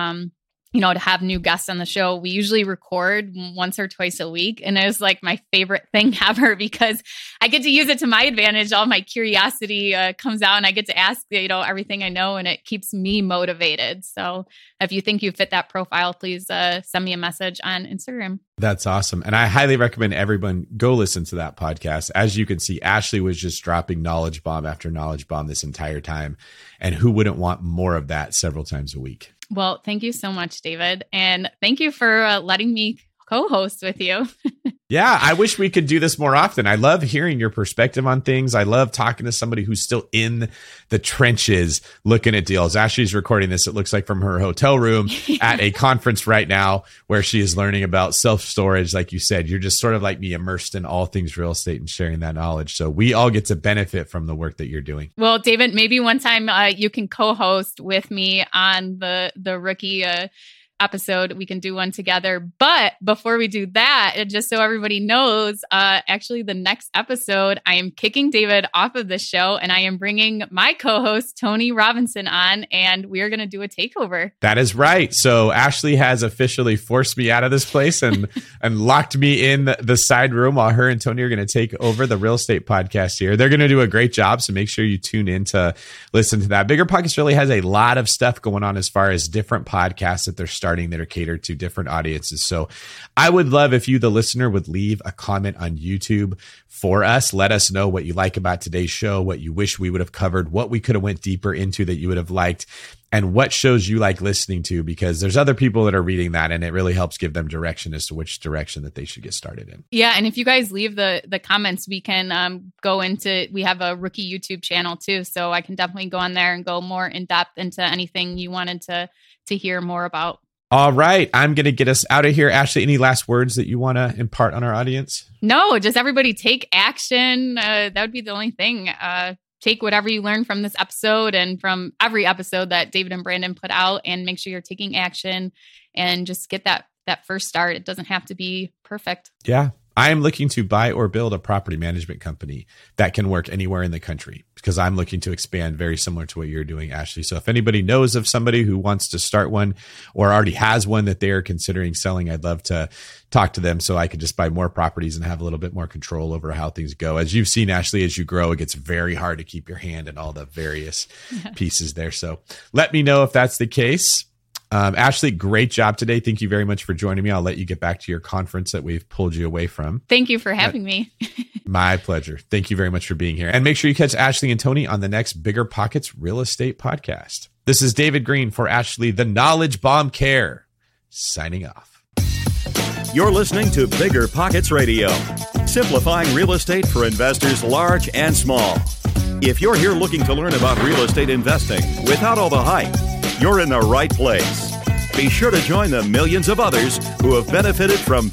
to have new guests on the show. We usually record once or twice a week. And it was like my favorite thing ever because I get to use it to my advantage. All my curiosity comes out and I get to ask, everything I know, and it keeps me motivated. So if you think you fit that profile, please send me a message on Instagram. That's awesome. And I highly recommend everyone go listen to that podcast. As you can see, Ashley was just dropping knowledge bomb after knowledge bomb this entire time. And who wouldn't want more of that several times a week? Well, thank you so much, David. And thank you for letting me co-host with you. Yeah, I wish we could do this more often. I love hearing your perspective on things. I love talking to somebody who's still in the trenches looking at deals. Ashley's recording this, it looks like, from her hotel room at a conference right now where she is learning about self-storage. Like you said, you're just sort of like me, immersed in all things real estate and sharing that knowledge. So we all get to benefit from the work that you're doing. Well, David, maybe one time you can co-host with me on the rookie episode. We can do one together. But before we do that, just so everybody knows, actually the next episode, I am kicking David off of this show and I am bringing my co-host, Tony Robinson, on, and we are going to do a takeover. That is right. So Ashley has officially forced me out of this place and locked me in the side room while her and Tony are going to take over the real estate podcast here. They're going to do a great job. So make sure you tune in to listen to that. Bigger Pockets really has a lot of stuff going on as far as different podcasts that they're starting that are catered to different audiences. So I would love if you, the listener, would leave a comment on YouTube for us. Let us know what you like about today's show, what you wish we would have covered, what we could have went deeper into that you would have liked, and what shows you like listening to, because there's other people that are reading that and it really helps give them direction as to which direction that they should get started in. Yeah. And if you guys leave the comments, we can go into, we have a rookie YouTube channel too. So I can definitely go on there and go more in depth into anything you wanted to hear more about. All right. I'm going to get us out of here. Ashley, any last words that you want to impart on our audience? No, just everybody take action. That would be the only thing. Take whatever you learned from this episode and from every episode that David and Brandon put out, and make sure you're taking action and just get that first start. It doesn't have to be perfect. Yeah. I am looking to buy or build a property management company that can work anywhere in the country, because I'm looking to expand very similar to what you're doing, Ashley. So if anybody knows of somebody who wants to start one or already has one that they're considering selling, I'd love to talk to them so I could just buy more properties and have a little bit more control over how things go. As you've seen, Ashley, as you grow, it gets very hard to keep your hand in all the various pieces there. So let me know if that's the case. Ashley, great job today. Thank you very much for joining me. I'll let you get back to your conference that we've pulled you away from. Thank you for having me. My pleasure. Thank you very much for being here. And make sure you catch Ashley and Tony on the next Bigger Pockets Real Estate Podcast. This is David Green for Ashley, the Knowledge Bomb Care, signing off. You're listening to Bigger Pockets Radio, simplifying real estate for investors large and small. If you're here looking to learn about real estate investing without all the hype, you're in the right place. Be sure to join the millions of others who have benefited from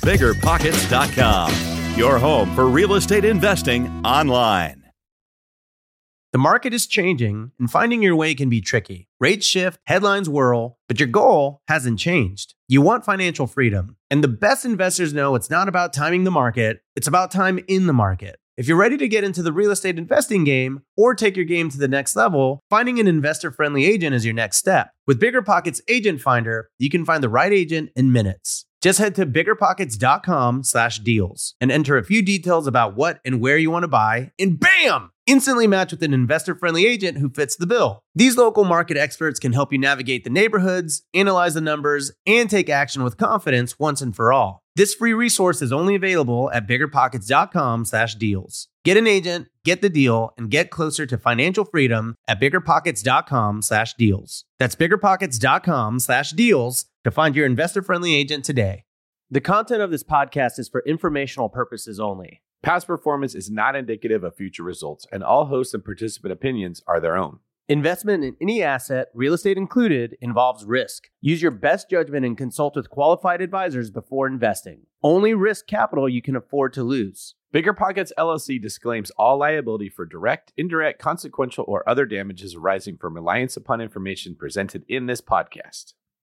BiggerPockets.com, your home for real estate investing online. The market is changing, and finding your way can be tricky. Rates shift, headlines whirl, but your goal hasn't changed. You want financial freedom. And the best investors know it's not about timing the market, it's about time in the market. If you're ready to get into the real estate investing game or take your game to the next level, finding an investor-friendly agent is your next step. With BiggerPockets Agent Finder, you can find the right agent in minutes. Just head to biggerpockets.com/deals and enter a few details about what and where you want to buy, and bam! Instantly match with an investor-friendly agent who fits the bill. These local market experts can help you navigate the neighborhoods, analyze the numbers, and take action with confidence once and for all. This free resource is only available at biggerpockets.com/deals. Get an agent, get the deal, and get closer to financial freedom at biggerpockets.com/deals. That's biggerpockets.com/deals to find your investor-friendly agent today. The content of this podcast is for informational purposes only. Past performance is not indicative of future results, and all host and participant opinions are their own. Investment in any asset, real estate included, involves risk. Use your best judgment and consult with qualified advisors before investing. Only risk capital you can afford to lose. BiggerPockets LLC disclaims all liability for direct, indirect, consequential, or other damages arising from reliance upon information presented in this podcast.